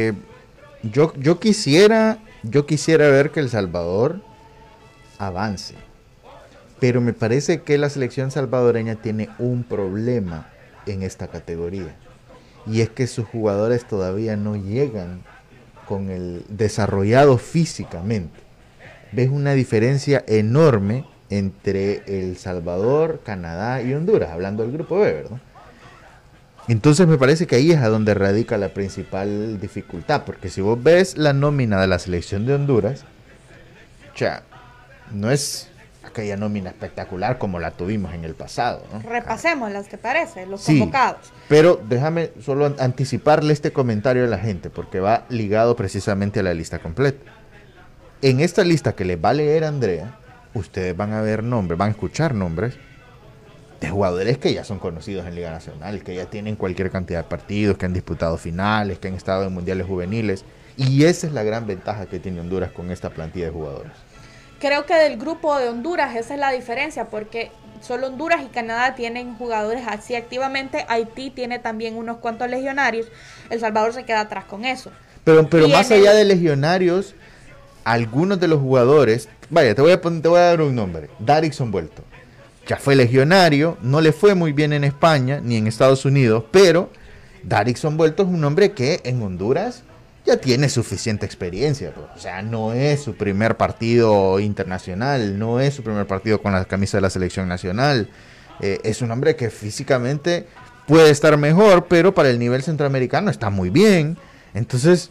yo quisiera ver que El Salvador avance, pero me parece que la selección salvadoreña tiene un problema en esta categoría, y es que sus jugadores todavía no llegan con el desarrollado físicamente. Ves una diferencia enorme entre El Salvador, Canadá y Honduras, hablando del grupo B, ¿verdad? Entonces me parece que ahí es a donde radica la principal dificultad, porque si vos ves la nómina de la selección de Honduras, no es aquella nómina espectacular como la tuvimos en el pasado, ¿no? Repasémoslas, ¿te parece? Los convocados. Pero déjame solo anticiparle este comentario a la gente, porque va ligado precisamente a la lista completa. En esta lista que les va a leer Andrea, ustedes van a ver nombres, van a escuchar nombres de jugadores que ya son conocidos en Liga Nacional, que ya tienen cualquier cantidad de partidos, que han disputado finales, que han estado en mundiales juveniles. Y esa es la gran ventaja que tiene Honduras con esta plantilla de jugadores. Creo que del grupo de Honduras esa es la diferencia, porque solo Honduras y Canadá tienen jugadores así activamente. Haití tiene también unos cuantos legionarios. El Salvador se queda atrás con eso. Pero más allá de legionarios, algunos de los jugadores, vaya, te voy a dar un nombre, Darickson Vuelto. Ya fue legionario, no le fue muy bien en España ni en Estados Unidos, pero Darickson Vuelto es un hombre que en Honduras ya tiene suficiente experiencia. O sea, no es su primer partido internacional, no es su primer partido con la camisa de la selección nacional. Es un hombre que físicamente puede estar mejor, pero para el nivel centroamericano está muy bien. Entonces,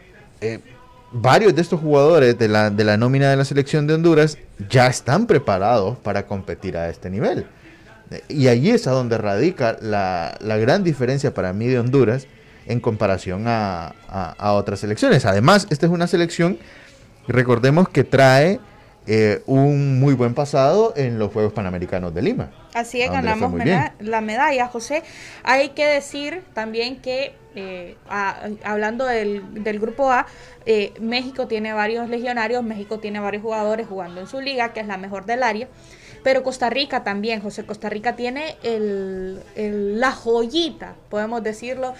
varios de estos jugadores de la nómina de la selección de Honduras ya están preparados para competir a este nivel. Y allí es a donde radica la gran diferencia para mí de Honduras en comparación a otras selecciones. Además, esta es una selección, recordemos, que trae un muy buen pasado en los Juegos Panamericanos de Lima. Así es, ganamos la medalla, José. Hay que decir también que, hablando del grupo A, México tiene varios legionarios, México tiene varios jugadores jugando en su liga, que es la mejor del área. Pero Costa Rica también, José, Costa Rica tiene la joyita, podemos decirlo,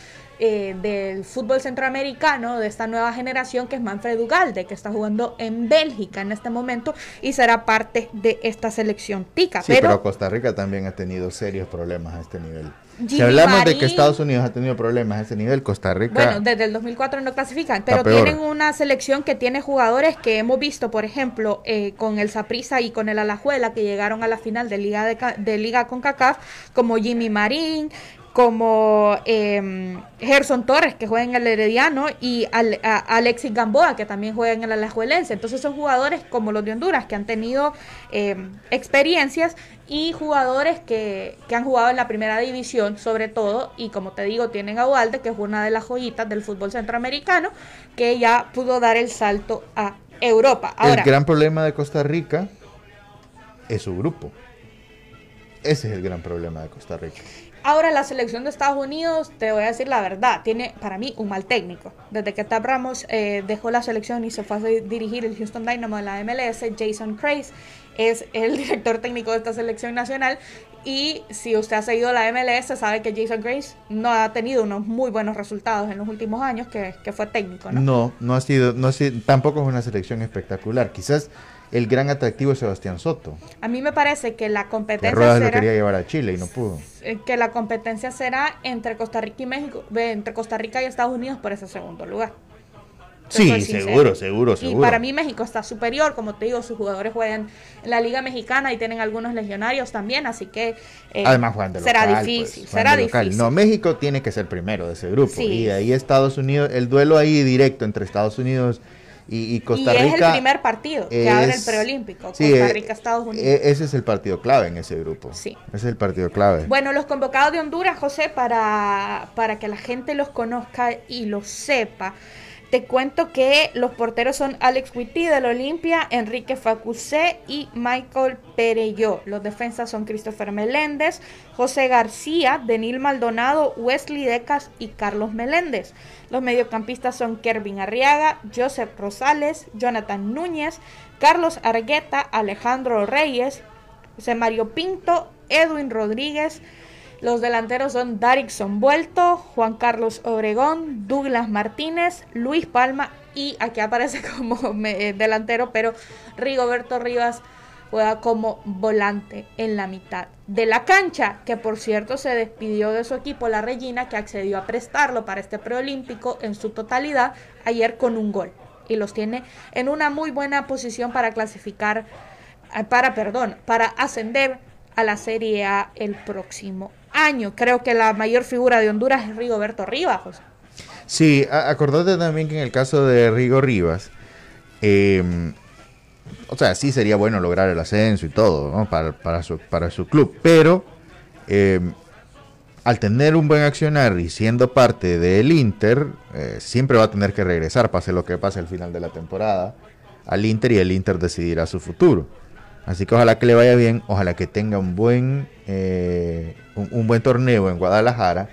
del fútbol centroamericano, de esta nueva generación, que es Manfred Ugalde, que está jugando en Bélgica en este momento y será parte de esta selección tica. Sí, pero Costa Rica también ha tenido serios problemas a este nivel. Si hablamos de que Estados Unidos ha tenido problemas a ese nivel, Costa Rica... Bueno, desde el 2004 no clasifican, pero tienen una selección que tiene jugadores que hemos visto, por ejemplo, con el Saprissa y con el Alajuela, que llegaron a la final de Liga CONCACAF, como Jimmy Marín, como Gerson Torres, que juega en el Herediano, y Alexis Gamboa, que también juega en el Alajuelense. Entonces son jugadores como los de Honduras, que han tenido experiencias, y jugadores que han jugado en la primera división, sobre todo, y como te digo, tienen a Ugalde, que es una de las joyitas del fútbol centroamericano, que ya pudo dar el salto a Europa. Ahora, el gran problema de Costa Rica es su grupo. Ese es el gran problema de Costa Rica. Ahora, la selección de Estados Unidos, te voy a decir la verdad, tiene para mí un mal técnico. Desde que Tab Ramos dejó la selección y se fue a dirigir el Houston Dynamo de la MLS, Jason Kreis es el director técnico de esta selección nacional. Y si usted ha seguido la MLS, sabe que Jason Kreis no ha tenido unos muy buenos resultados en los últimos años, que fue técnico, ¿no? No ha sido, tampoco es una selección espectacular. Quizás el gran atractivo es Sebastián Soto. A mí me parece que la competencia Ruedas lo quería llevar a Chile y no pudo. Que la competencia será entre Costa Rica y México, entre Costa Rica y Estados Unidos por ese segundo lugar. Sí, seguro. Y para mí México está superior, como te digo, sus jugadores juegan en la Liga Mexicana y tienen algunos legionarios también, así que además juegan de será local, difícil, pues, será difícil. No, México tiene que ser primero de ese grupo, sí. Y de ahí Estados Unidos, el duelo ahí directo entre Estados Unidos y Costa Rica. Y es el primer partido que abre el preolímpico, sí, Costa Rica, Estados Unidos. Ese es el partido clave en ese grupo. Sí. Ese es el partido clave. Bueno, los convocados de Honduras, José, para que la gente los conozca y los sepa, te cuento que los porteros son Alex Witty del Olimpia, Enrique Facusé y Michael Pereyó. Los defensas son Christopher Meléndez, José García, Denil Maldonado, Wesley Decas y Carlos Meléndez. Los mediocampistas son Kervin Arriaga, Joseph Rosales, Jonathan Núñez, Carlos Argueta, Alejandro Reyes, José Mario Pinto, Edwin Rodríguez. Los delanteros son Darickson Vuelto, Juan Carlos Obregón, Douglas Martínez, Luis Palma, y aquí aparece como delantero, pero Rigoberto Rivas juega como volante en la mitad de la cancha, que por cierto se despidió de su equipo, la Regina, que accedió a prestarlo para este preolímpico en su totalidad ayer con un gol, y los tiene en una muy buena posición para clasificar, para ascender a la Serie A el próximo año. Creo que la mayor figura de Honduras es Rigoberto Rivas, José. Sí, acordate también que en el caso de Rigo Rivas, o sea, sí sería bueno lograr el ascenso y todo, ¿no? para su club, pero al tener un buen accionar y siendo parte del Inter, siempre va a tener que regresar, pase lo que pase al final de la temporada, al Inter, y el Inter decidirá su futuro. Así que ojalá que le vaya bien, ojalá que tenga un buen torneo en Guadalajara,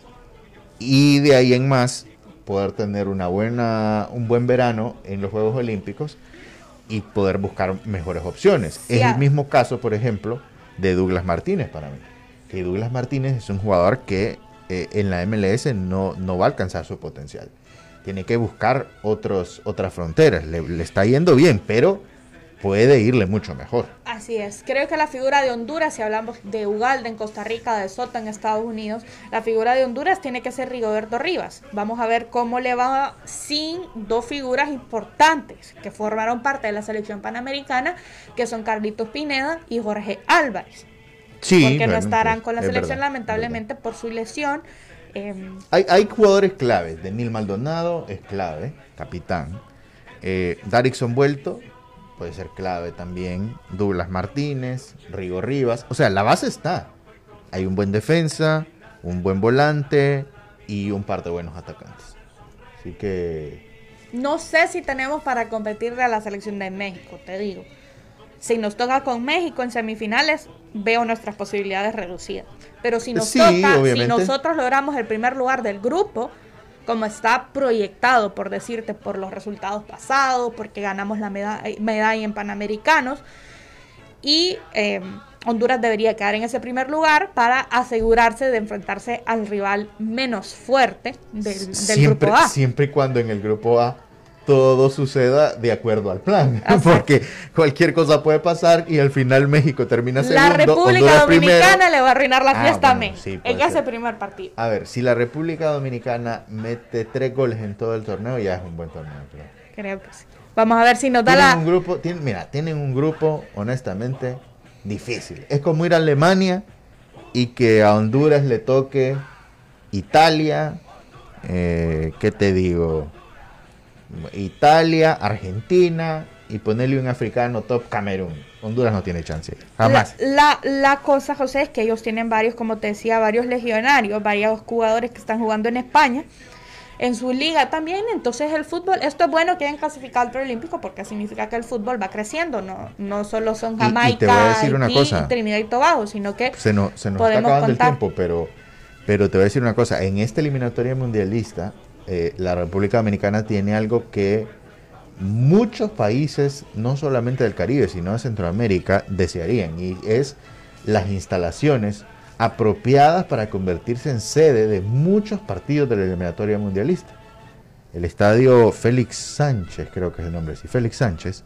y de ahí en más poder tener un buen verano en los Juegos Olímpicos y poder buscar mejores opciones. Sí, es el mismo caso, por ejemplo, de Douglas Martínez para mí. Que Douglas Martínez es un jugador que en la MLS no va a alcanzar su potencial. Tiene que buscar otras fronteras. Le está yendo bien, pero puede irle mucho mejor. Así es. Creo que la figura de Honduras, si hablamos de Ugalde en Costa Rica, de Soto en Estados Unidos, la figura de Honduras tiene que ser Rigoberto Rivas. Vamos a ver cómo le va sin dos figuras importantes que formaron parte de la selección panamericana, que son Carlitos Pineda y Jorge Álvarez. Sí, porque no estarán con la selección, verdad, lamentablemente, por su lesión. Hay jugadores claves. Denil Maldonado es clave, capitán. Darickson Vuelto puede ser clave también. Douglas Martínez, Rigo Rivas. O sea, la base está. Hay un buen defensa, un buen volante y un par de buenos atacantes. Así que... no sé si tenemos para competirle a la selección de México, te digo. Si nos toca con México en semifinales, veo nuestras posibilidades reducidas. Pero si nos toca, obviamente, si nosotros logramos el primer lugar del grupo, como está proyectado, por decirte, por los resultados pasados, porque ganamos la medalla en Panamericanos, y Honduras debería quedar en ese primer lugar para asegurarse de enfrentarse al rival menos fuerte del grupo A. Siempre y cuando en el grupo A todo suceda de acuerdo al plan. Exacto. Porque cualquier cosa puede pasar y al final México termina segundo. La República Dominicana le va a arruinar la fiesta a México en ese primer partido. A ver, si la República Dominicana mete 3 goles en todo el torneo, ya es un buen torneo. Creo que sí. Vamos a ver si nos da tienen un grupo, honestamente, difícil. Es como ir a Alemania y que a Honduras le toque Italia, ¿qué te digo? Italia, Argentina y ponerle un africano top, Camerún. Honduras no tiene chance, jamás. La cosa, José, es que ellos tienen varios, como te decía, varios legionarios, varios jugadores que están jugando en España, en su liga también. Entonces el fútbol, esto es bueno que hayan clasificado al preolímpico, porque significa que el fútbol va creciendo, no solo son Jamaica, Haití, Trinidad y Tobago, sino que se nos está acabando el tiempo, pero te voy a decir una cosa, en esta eliminatoria mundialista, la República Dominicana tiene algo que muchos países, no solamente del Caribe, sino de Centroamérica, desearían, y es las instalaciones apropiadas para convertirse en sede de muchos partidos de la eliminatoria mundialista. El estadio Félix Sánchez, creo que es el nombre, sí, Félix Sánchez,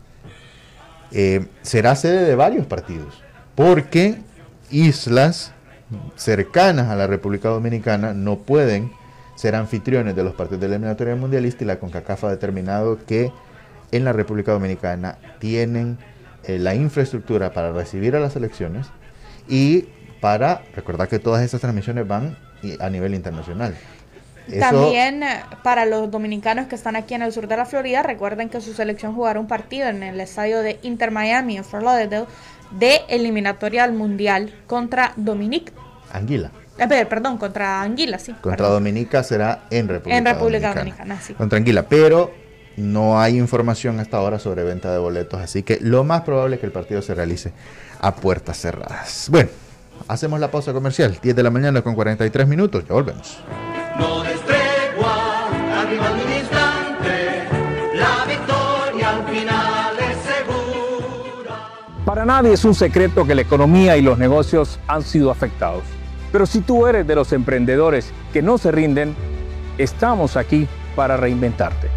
será sede de varios partidos, porque islas cercanas a la República Dominicana no pueden ser anfitriones de los partidos de la eliminatoria mundialista, y la CONCACAF ha determinado que en la República Dominicana tienen la infraestructura para recibir a las selecciones y para recordar que todas estas transmisiones van a nivel internacional. También para los dominicanos que están aquí en el sur de la Florida, recuerden que su selección jugará un partido en el estadio de Inter Miami en Fort Lauderdale de eliminatoria al Mundial contra Anguila. Contra Anguila, sí. Contra Dominica será en República Dominicana, sí. Contra Anguila, pero no hay información hasta ahora sobre venta de boletos, así que lo más probable es que el partido se realice a puertas cerradas. Bueno, hacemos la pausa comercial, 10 de la mañana con 43 minutos, ya volvemos. No des tregua, arriba de un instante, la victoria al final es segura. Para nadie es un secreto que la economía y los negocios han sido afectados. Pero si tú eres de los emprendedores que no se rinden, estamos aquí para reinventarte.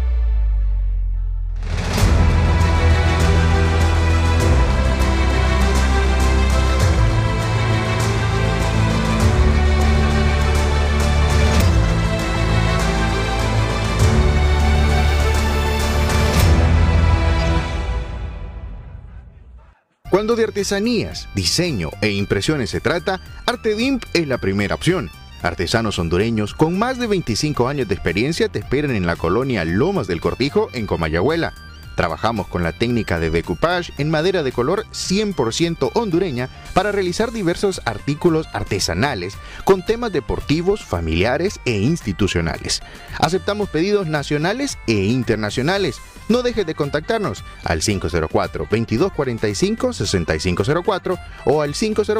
Cuando de artesanías, diseño e impresiones se trata, Artedimp es la primera opción. Artesanos hondureños con más de 25 años de experiencia te esperan en la colonia Lomas del Cortijo, en Comayagüela. Trabajamos con la técnica de decoupage en madera de color 100% hondureña para realizar diversos artículos artesanales con temas deportivos, familiares e institucionales. Aceptamos pedidos nacionales e internacionales. No dejes de contactarnos al 504-2245-6504 o al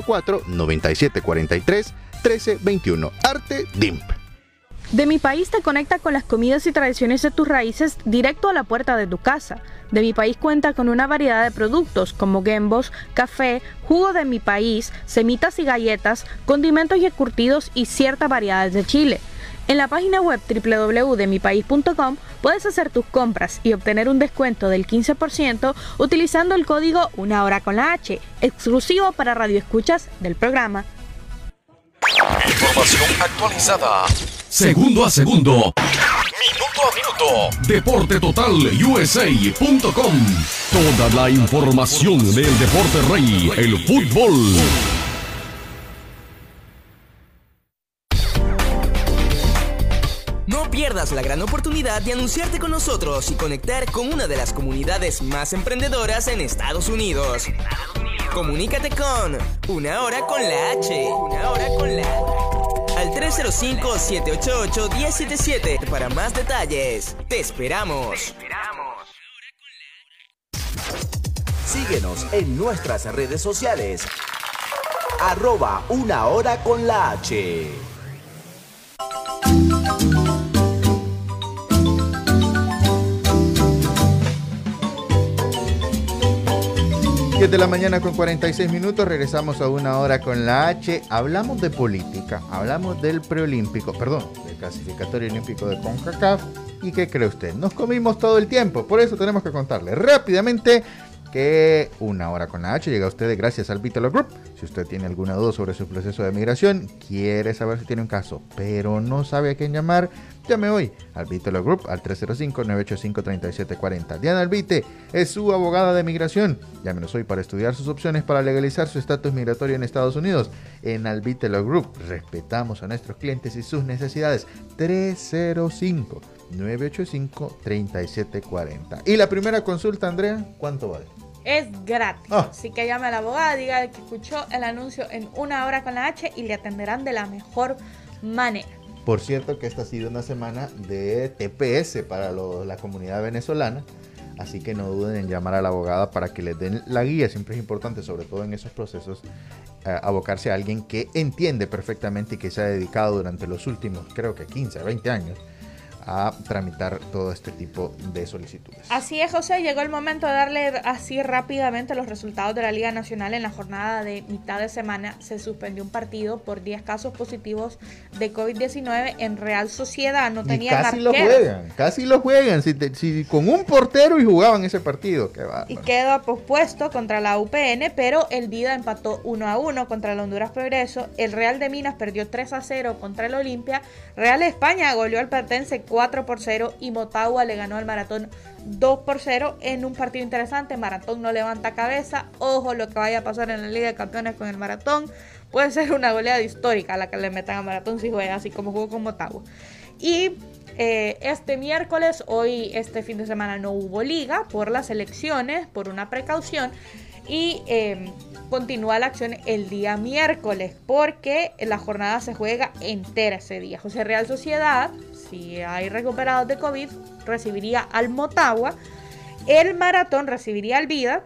504-9743-1321. Arte DIMP. De Mi País te conecta con las comidas y tradiciones de tus raíces directo a la puerta de tu casa. De Mi País cuenta con una variedad de productos como gembos, café, jugo de mi país, semitas y galletas, condimentos y encurtidos y ciertas variedades de chile. En la página web www.demipaís.com puedes hacer tus compras y obtener un descuento del 15% utilizando el código Una Hora con la H, exclusivo para radioescuchas del programa. Información actualizada. Segundo a segundo. Minuto a minuto. Deporte Total USA.com. Toda la información del deporte rey, el fútbol. No pierdas la gran oportunidad de anunciarte con nosotros y conectar con una de las comunidades más emprendedoras en Estados Unidos. Comunícate con Una Hora con la H. Una Hora con la H. Al 305-788-1077 para más detalles. Te esperamos. Síguenos en nuestras redes sociales. @Una Hora con la H. 10 de la mañana con 46 minutos, regresamos a Una Hora con la H. Hablamos de política, hablamos del preolímpico, perdón, del clasificatorio olímpico de CONCACAF. ¿Y qué cree usted? Nos comimos todo el tiempo, por eso tenemos que contarle rápidamente que Una Hora con la H llega a ustedes gracias al Vitalo Group. Si usted tiene alguna duda sobre su proceso de migración, quiere saber si tiene un caso, pero no sabe a quién llamar, llame hoy al Vitalo Group al 305-985-3740. Diana Albite es su abogada de migración. Llámenos hoy para estudiar sus opciones para legalizar su estatus migratorio en Estados Unidos. En Albitelo Group respetamos a nuestros clientes y sus necesidades. 305-985-3740. Y la primera consulta, Andrea, ¿cuánto vale? Es gratis, así que llame a la abogada, diga que escuchó el anuncio en Una Hora con la H y le atenderán de la mejor manera. Por cierto que esta ha sido una semana de TPS para la comunidad venezolana, así que no duden en llamar a la abogada para que les den la guía. Siempre es importante, sobre todo en esos procesos, abocarse a alguien que entiende perfectamente y que se ha dedicado durante los últimos, creo que 15, 20 años, a tramitar todo este tipo de solicitudes. Así es, José, llegó el momento de darle así rápidamente los resultados de la Liga Nacional. En la jornada de mitad de semana se suspendió un partido por 10 casos positivos de COVID-19 en Real Sociedad. No tenían arquero. Casi lo juegan, si con un portero y jugaban ese partido. Qué bárbaro. Y quedó pospuesto contra la UPN, pero el Vida empató 1-1 contra el Honduras Progreso. El Real de Minas perdió 3-0 contra el Olimpia. Real España goleó al Platense 4-0 y Motagua le ganó al Maratón 2-0 en un partido interesante. Maratón no levanta cabeza. Ojo lo que vaya a pasar en la Liga de Campeones con el Maratón. Puede ser una goleada histórica la que le metan a Maratón si juega así como jugó con Motagua. Y este miércoles, este fin de semana no hubo liga por las elecciones, por una precaución. Y continúa la acción el día miércoles porque la jornada se juega entera ese día. José Real Sociedad, si hay recuperados de COVID, recibiría al Motagua. El Maratón recibiría al Vida.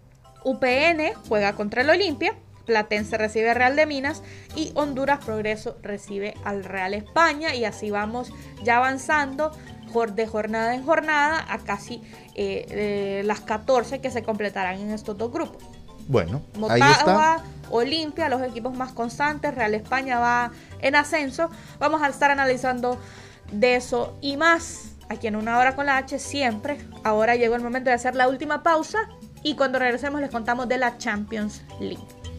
UPN juega contra el Olimpia. Platense recibe al Real de Minas. Y Honduras Progreso recibe al Real España. Y así vamos ya avanzando de jornada en jornada a casi las 14 que se completarán en estos dos grupos. Bueno, Motagua, ahí está. Olimpia, los equipos más constantes. Real España va en ascenso. Vamos a estar analizando de eso y más aquí en Una Hora con la H siempre. Ahora llegó el momento de hacer la última pausa y cuando regresemos les contamos de la Champions League.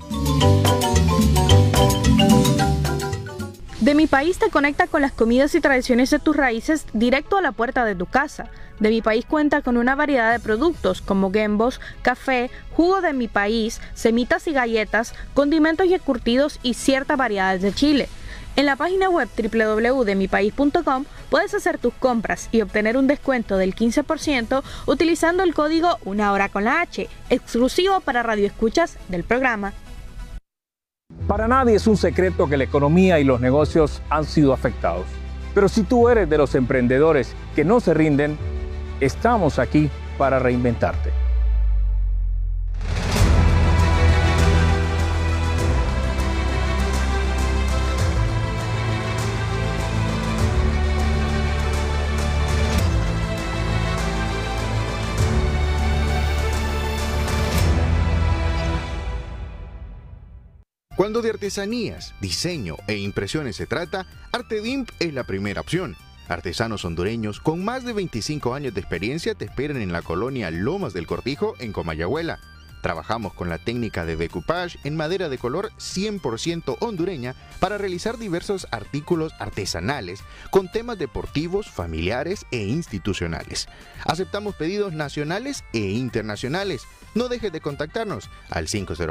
De Mi País te conecta con las comidas y tradiciones de tus raíces directo a la puerta de tu casa. De Mi País cuenta con una variedad de productos como gembos, café, jugo de mi país, semitas y galletas, condimentos y encurtidos y ciertas variedades de chile. En la página web www.demipaís.com puedes hacer tus compras y obtener un descuento del 15% utilizando el código Una Hora con la H, exclusivo para radioescuchas del programa. Para nadie es un secreto que la economía y los negocios han sido afectados. Pero si tú eres de los emprendedores que no se rinden, estamos aquí para reinventarte. Cuando de artesanías, diseño e impresiones se trata, Artedimp es la primera opción. Artesanos hondureños con más de 25 años de experiencia te esperan en la colonia Lomas del Cortijo, en Comayagüela. Trabajamos con la técnica de decoupage en madera de color 100% hondureña para realizar diversos artículos artesanales con temas deportivos, familiares e institucionales. Aceptamos pedidos nacionales e internacionales. No dejes de contactarnos al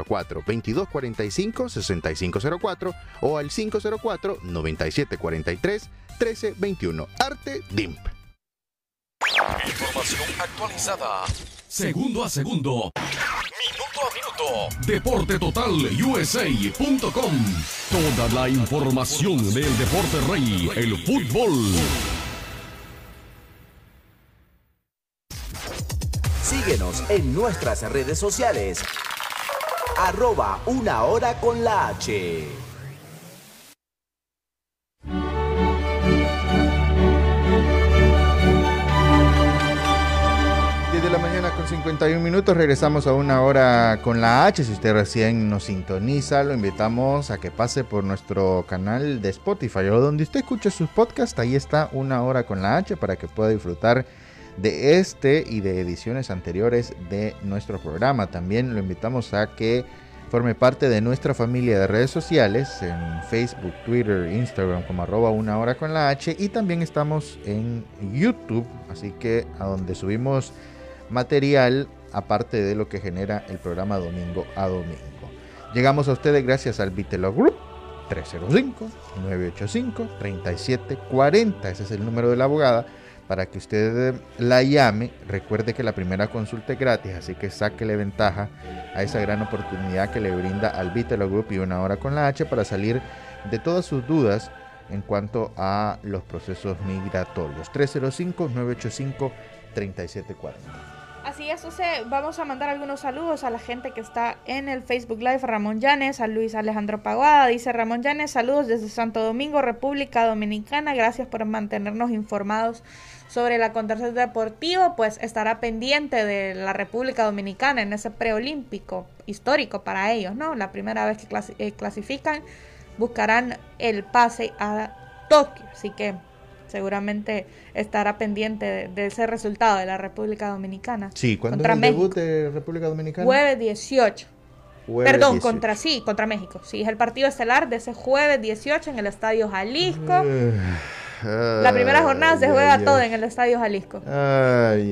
504-2245-6504 o al 504-9743-1321. Artedimp. Información actualizada. Segundo a segundo. Minuto a minuto. Deporte Total USA.com. Toda la información del deporte rey, el fútbol. Síguenos en nuestras redes sociales. @Una Hora con la H. De la mañana con 51 minutos, regresamos a Una Hora con la H. Si usted recién nos sintoniza, lo invitamos a que pase por nuestro canal de Spotify o donde usted escuche sus podcasts. Ahí está Una Hora con la H para que pueda disfrutar de este y de ediciones anteriores de nuestro programa. También lo invitamos a que forme parte de nuestra familia de redes sociales en Facebook, Twitter, Instagram como @Una Hora con la H, y también estamos en YouTube, así que a donde subimos material aparte de lo que genera el programa domingo a domingo. Llegamos a ustedes gracias al Vitelo Group. 305-985-3740, ese es el número de la abogada para que usted la llame. Recuerde que la primera consulta es gratis, así que sáquele ventaja a esa gran oportunidad que le brinda al Vitelo Group y Una Hora con la H para salir de todas sus dudas en cuanto a los procesos migratorios. 305-985-3740. Así es, José. Vamos a mandar algunos saludos a la gente que está en el Facebook Live. Ramón Llanes, a Luis Alejandro Paguada. Dice Ramón Llanes, saludos desde Santo Domingo, República Dominicana. Gracias por mantenernos informados sobre el acontecer deportivo. Pues estará pendiente de la República Dominicana en ese preolímpico histórico para ellos, ¿no? La primera vez que clasifican, buscarán el pase a Tokio. Así que seguramente estará pendiente de ese resultado de la República Dominicana. Sí, ¿cuándo es el debut de República Dominicana? Jueves 18. Perdón, 18. contra México. Sí, es el partido estelar de ese jueves 18 en el Estadio Jalisco. La primera jornada se juega todo en el Estadio Jalisco. Ay.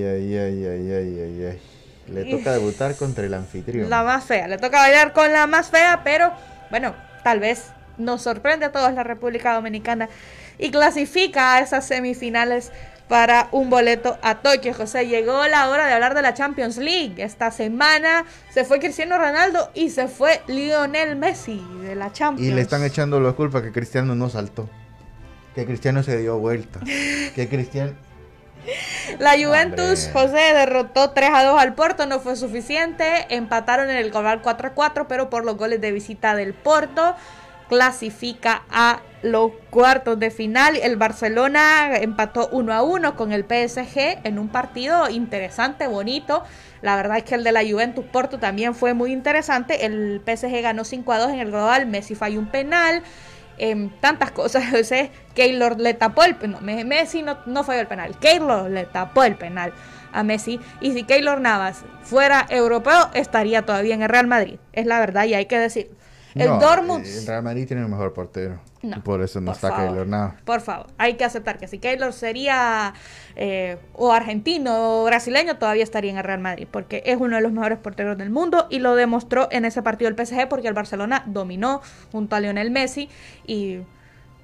Le toca debutar contra el anfitrión. La más fea, le toca bailar con la más fea, pero bueno, tal vez nos sorprende a todos la República Dominicana y clasifica a esas semifinales para un boleto a Tokio. José, llegó la hora de hablar de la Champions League. Esta semana se fue Cristiano Ronaldo y se fue Lionel Messi de la Champions. Y le están echando la culpa que Cristiano no saltó, que Cristiano se dio vuelta, que Cristiano... La Juventus, José, derrotó 3-2 al Porto, no fue suficiente. Empataron en el global 4-4, pero por los goles de visita del Porto clasifica a los cuartos de final. El Barcelona empató 1-1 con el PSG en un partido interesante, bonito. La verdad es que el de la Juventus Porto también fue muy interesante. El PSG ganó 5-2 en el global. Messi falló un penal. Tantas cosas. José, Keylor le tapó el penal. Messi no falló el penal. Keylor le tapó el penal a Messi. Y si Keylor Navas fuera europeo, estaría todavía en el Real Madrid. Es la verdad y hay que decirlo. El Dortmund. El Real Madrid tiene el mejor portero. No, y por eso no está Keylor Navas. Por favor, hay que aceptar que si Keylor sería o argentino o brasileño, todavía estaría en el Real Madrid, porque es uno de los mejores porteros del mundo y lo demostró en ese partido del PSG, porque el Barcelona dominó junto a Lionel Messi y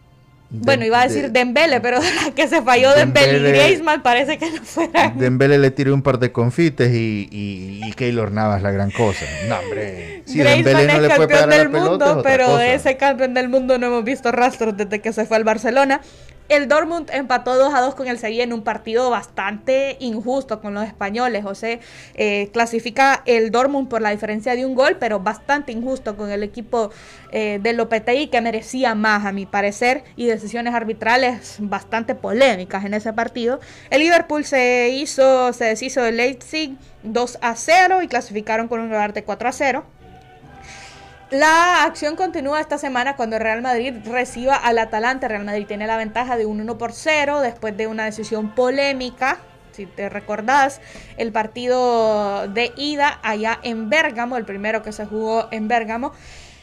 Bueno, iba a decir Dembélé, pero la que se falló Dembélé y Griezmann parece que no fuera. Dembélé le tiró un par de confites y Keylor Navas la gran cosa. No, hombre. Si Dembélé no le puede pegar a la pelota, pero de ese campeón del mundo no hemos visto rastros desde que se fue al Barcelona. El Dortmund empató 2-2 con el Sevilla en un partido bastante injusto con los españoles. José, clasifica el Dortmund por la diferencia de un gol, pero bastante injusto con el equipo de Lopetegui, que merecía más a mi parecer, y decisiones arbitrales bastante polémicas en ese partido. El Liverpool se deshizo del Leipzig 2-0 y clasificaron con un lugar de 4-0. La acción continúa esta semana cuando el Real Madrid reciba al Atalanta. Real Madrid tiene la ventaja de un 1-0 después de una decisión polémica. Si te recordás, el partido de ida allá en Bérgamo, el primero que se jugó en Bérgamo,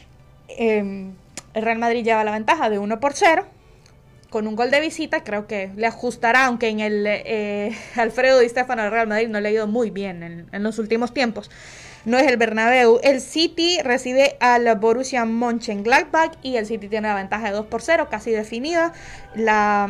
el Real Madrid lleva la ventaja de 1-0 con un gol de visita. Creo que le ajustará, aunque en el Alfredo Di Stéfano al Real Madrid no le ha ido muy bien en los últimos tiempos. No es el Bernabéu. El City recibe al Borussia Mönchengladbach y el City tiene la ventaja de 2-0, casi definida en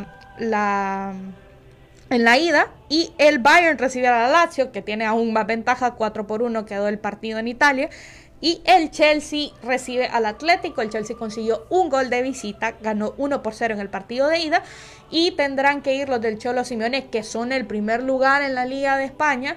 la ida. Y el Bayern recibe a la Lazio, que tiene aún más ventaja, 4-1 quedó el partido en Italia. Y el Chelsea recibe al Atlético. El Chelsea consiguió un gol de visita, ganó 1-0 en el partido de ida. Y tendrán que ir los del Cholo Simeone, que son el primer lugar en la Liga de España,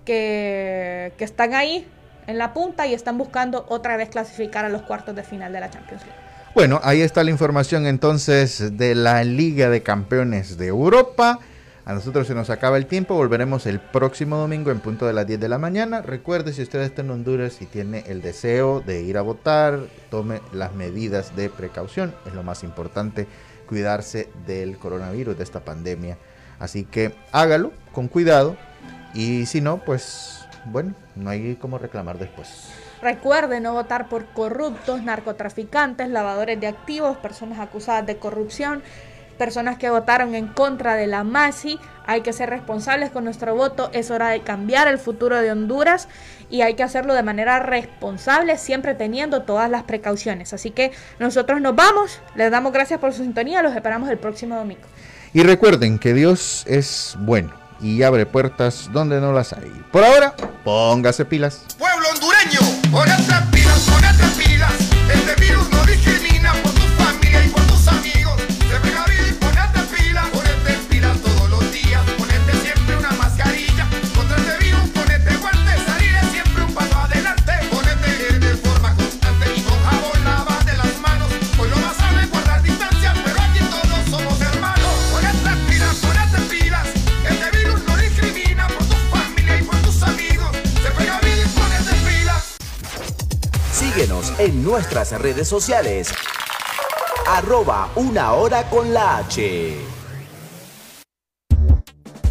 que están ahí en la punta y están buscando otra vez clasificar a los cuartos de final de la Champions League. Bueno, ahí está la información entonces de la Liga de Campeones de Europa. A nosotros se nos acaba el tiempo, volveremos el próximo domingo en punto de las 10 de la mañana. Recuerde, si usted está en Honduras y tiene el deseo de ir a votar, tome las medidas de precaución. Es lo más importante, cuidarse del coronavirus, de esta pandemia. Así que hágalo con cuidado y si no, pues bueno, no hay cómo reclamar después. Recuerde no votar por corruptos, narcotraficantes, lavadores de activos, personas acusadas de corrupción, personas que votaron en contra de la MASI. Hay que ser responsables con nuestro voto. Es hora de cambiar el futuro de Honduras y hay que hacerlo de manera responsable, siempre teniendo todas las precauciones. Así que nosotros nos vamos, les damos gracias por su sintonía, los esperamos el próximo domingo. Y recuerden que Dios es bueno y abre puertas donde no las hay. Por ahora, póngase pilas. Pueblo hondureño, póngase pilas, póngase pilas. Este virus no discrimina por tu familia y por tus amigos. Se pega bien, póngase pilas, ponete pilas todos los días. Ponete siempre una mascarilla. Contra este virus, ponete guantes, salir es siempre un paso adelante. Ponete gel de forma constante y con jabón lavate las manos. Hoy lo vas a ver guardar distancia, pero aquí todos somos hermanos. Póngase pilas, póngase pilas. Este virus no discrimina por tu familia y por tus amigos. Se pega bien, ponete pilas. Síguenos en nuestras redes sociales. @unahora con la H.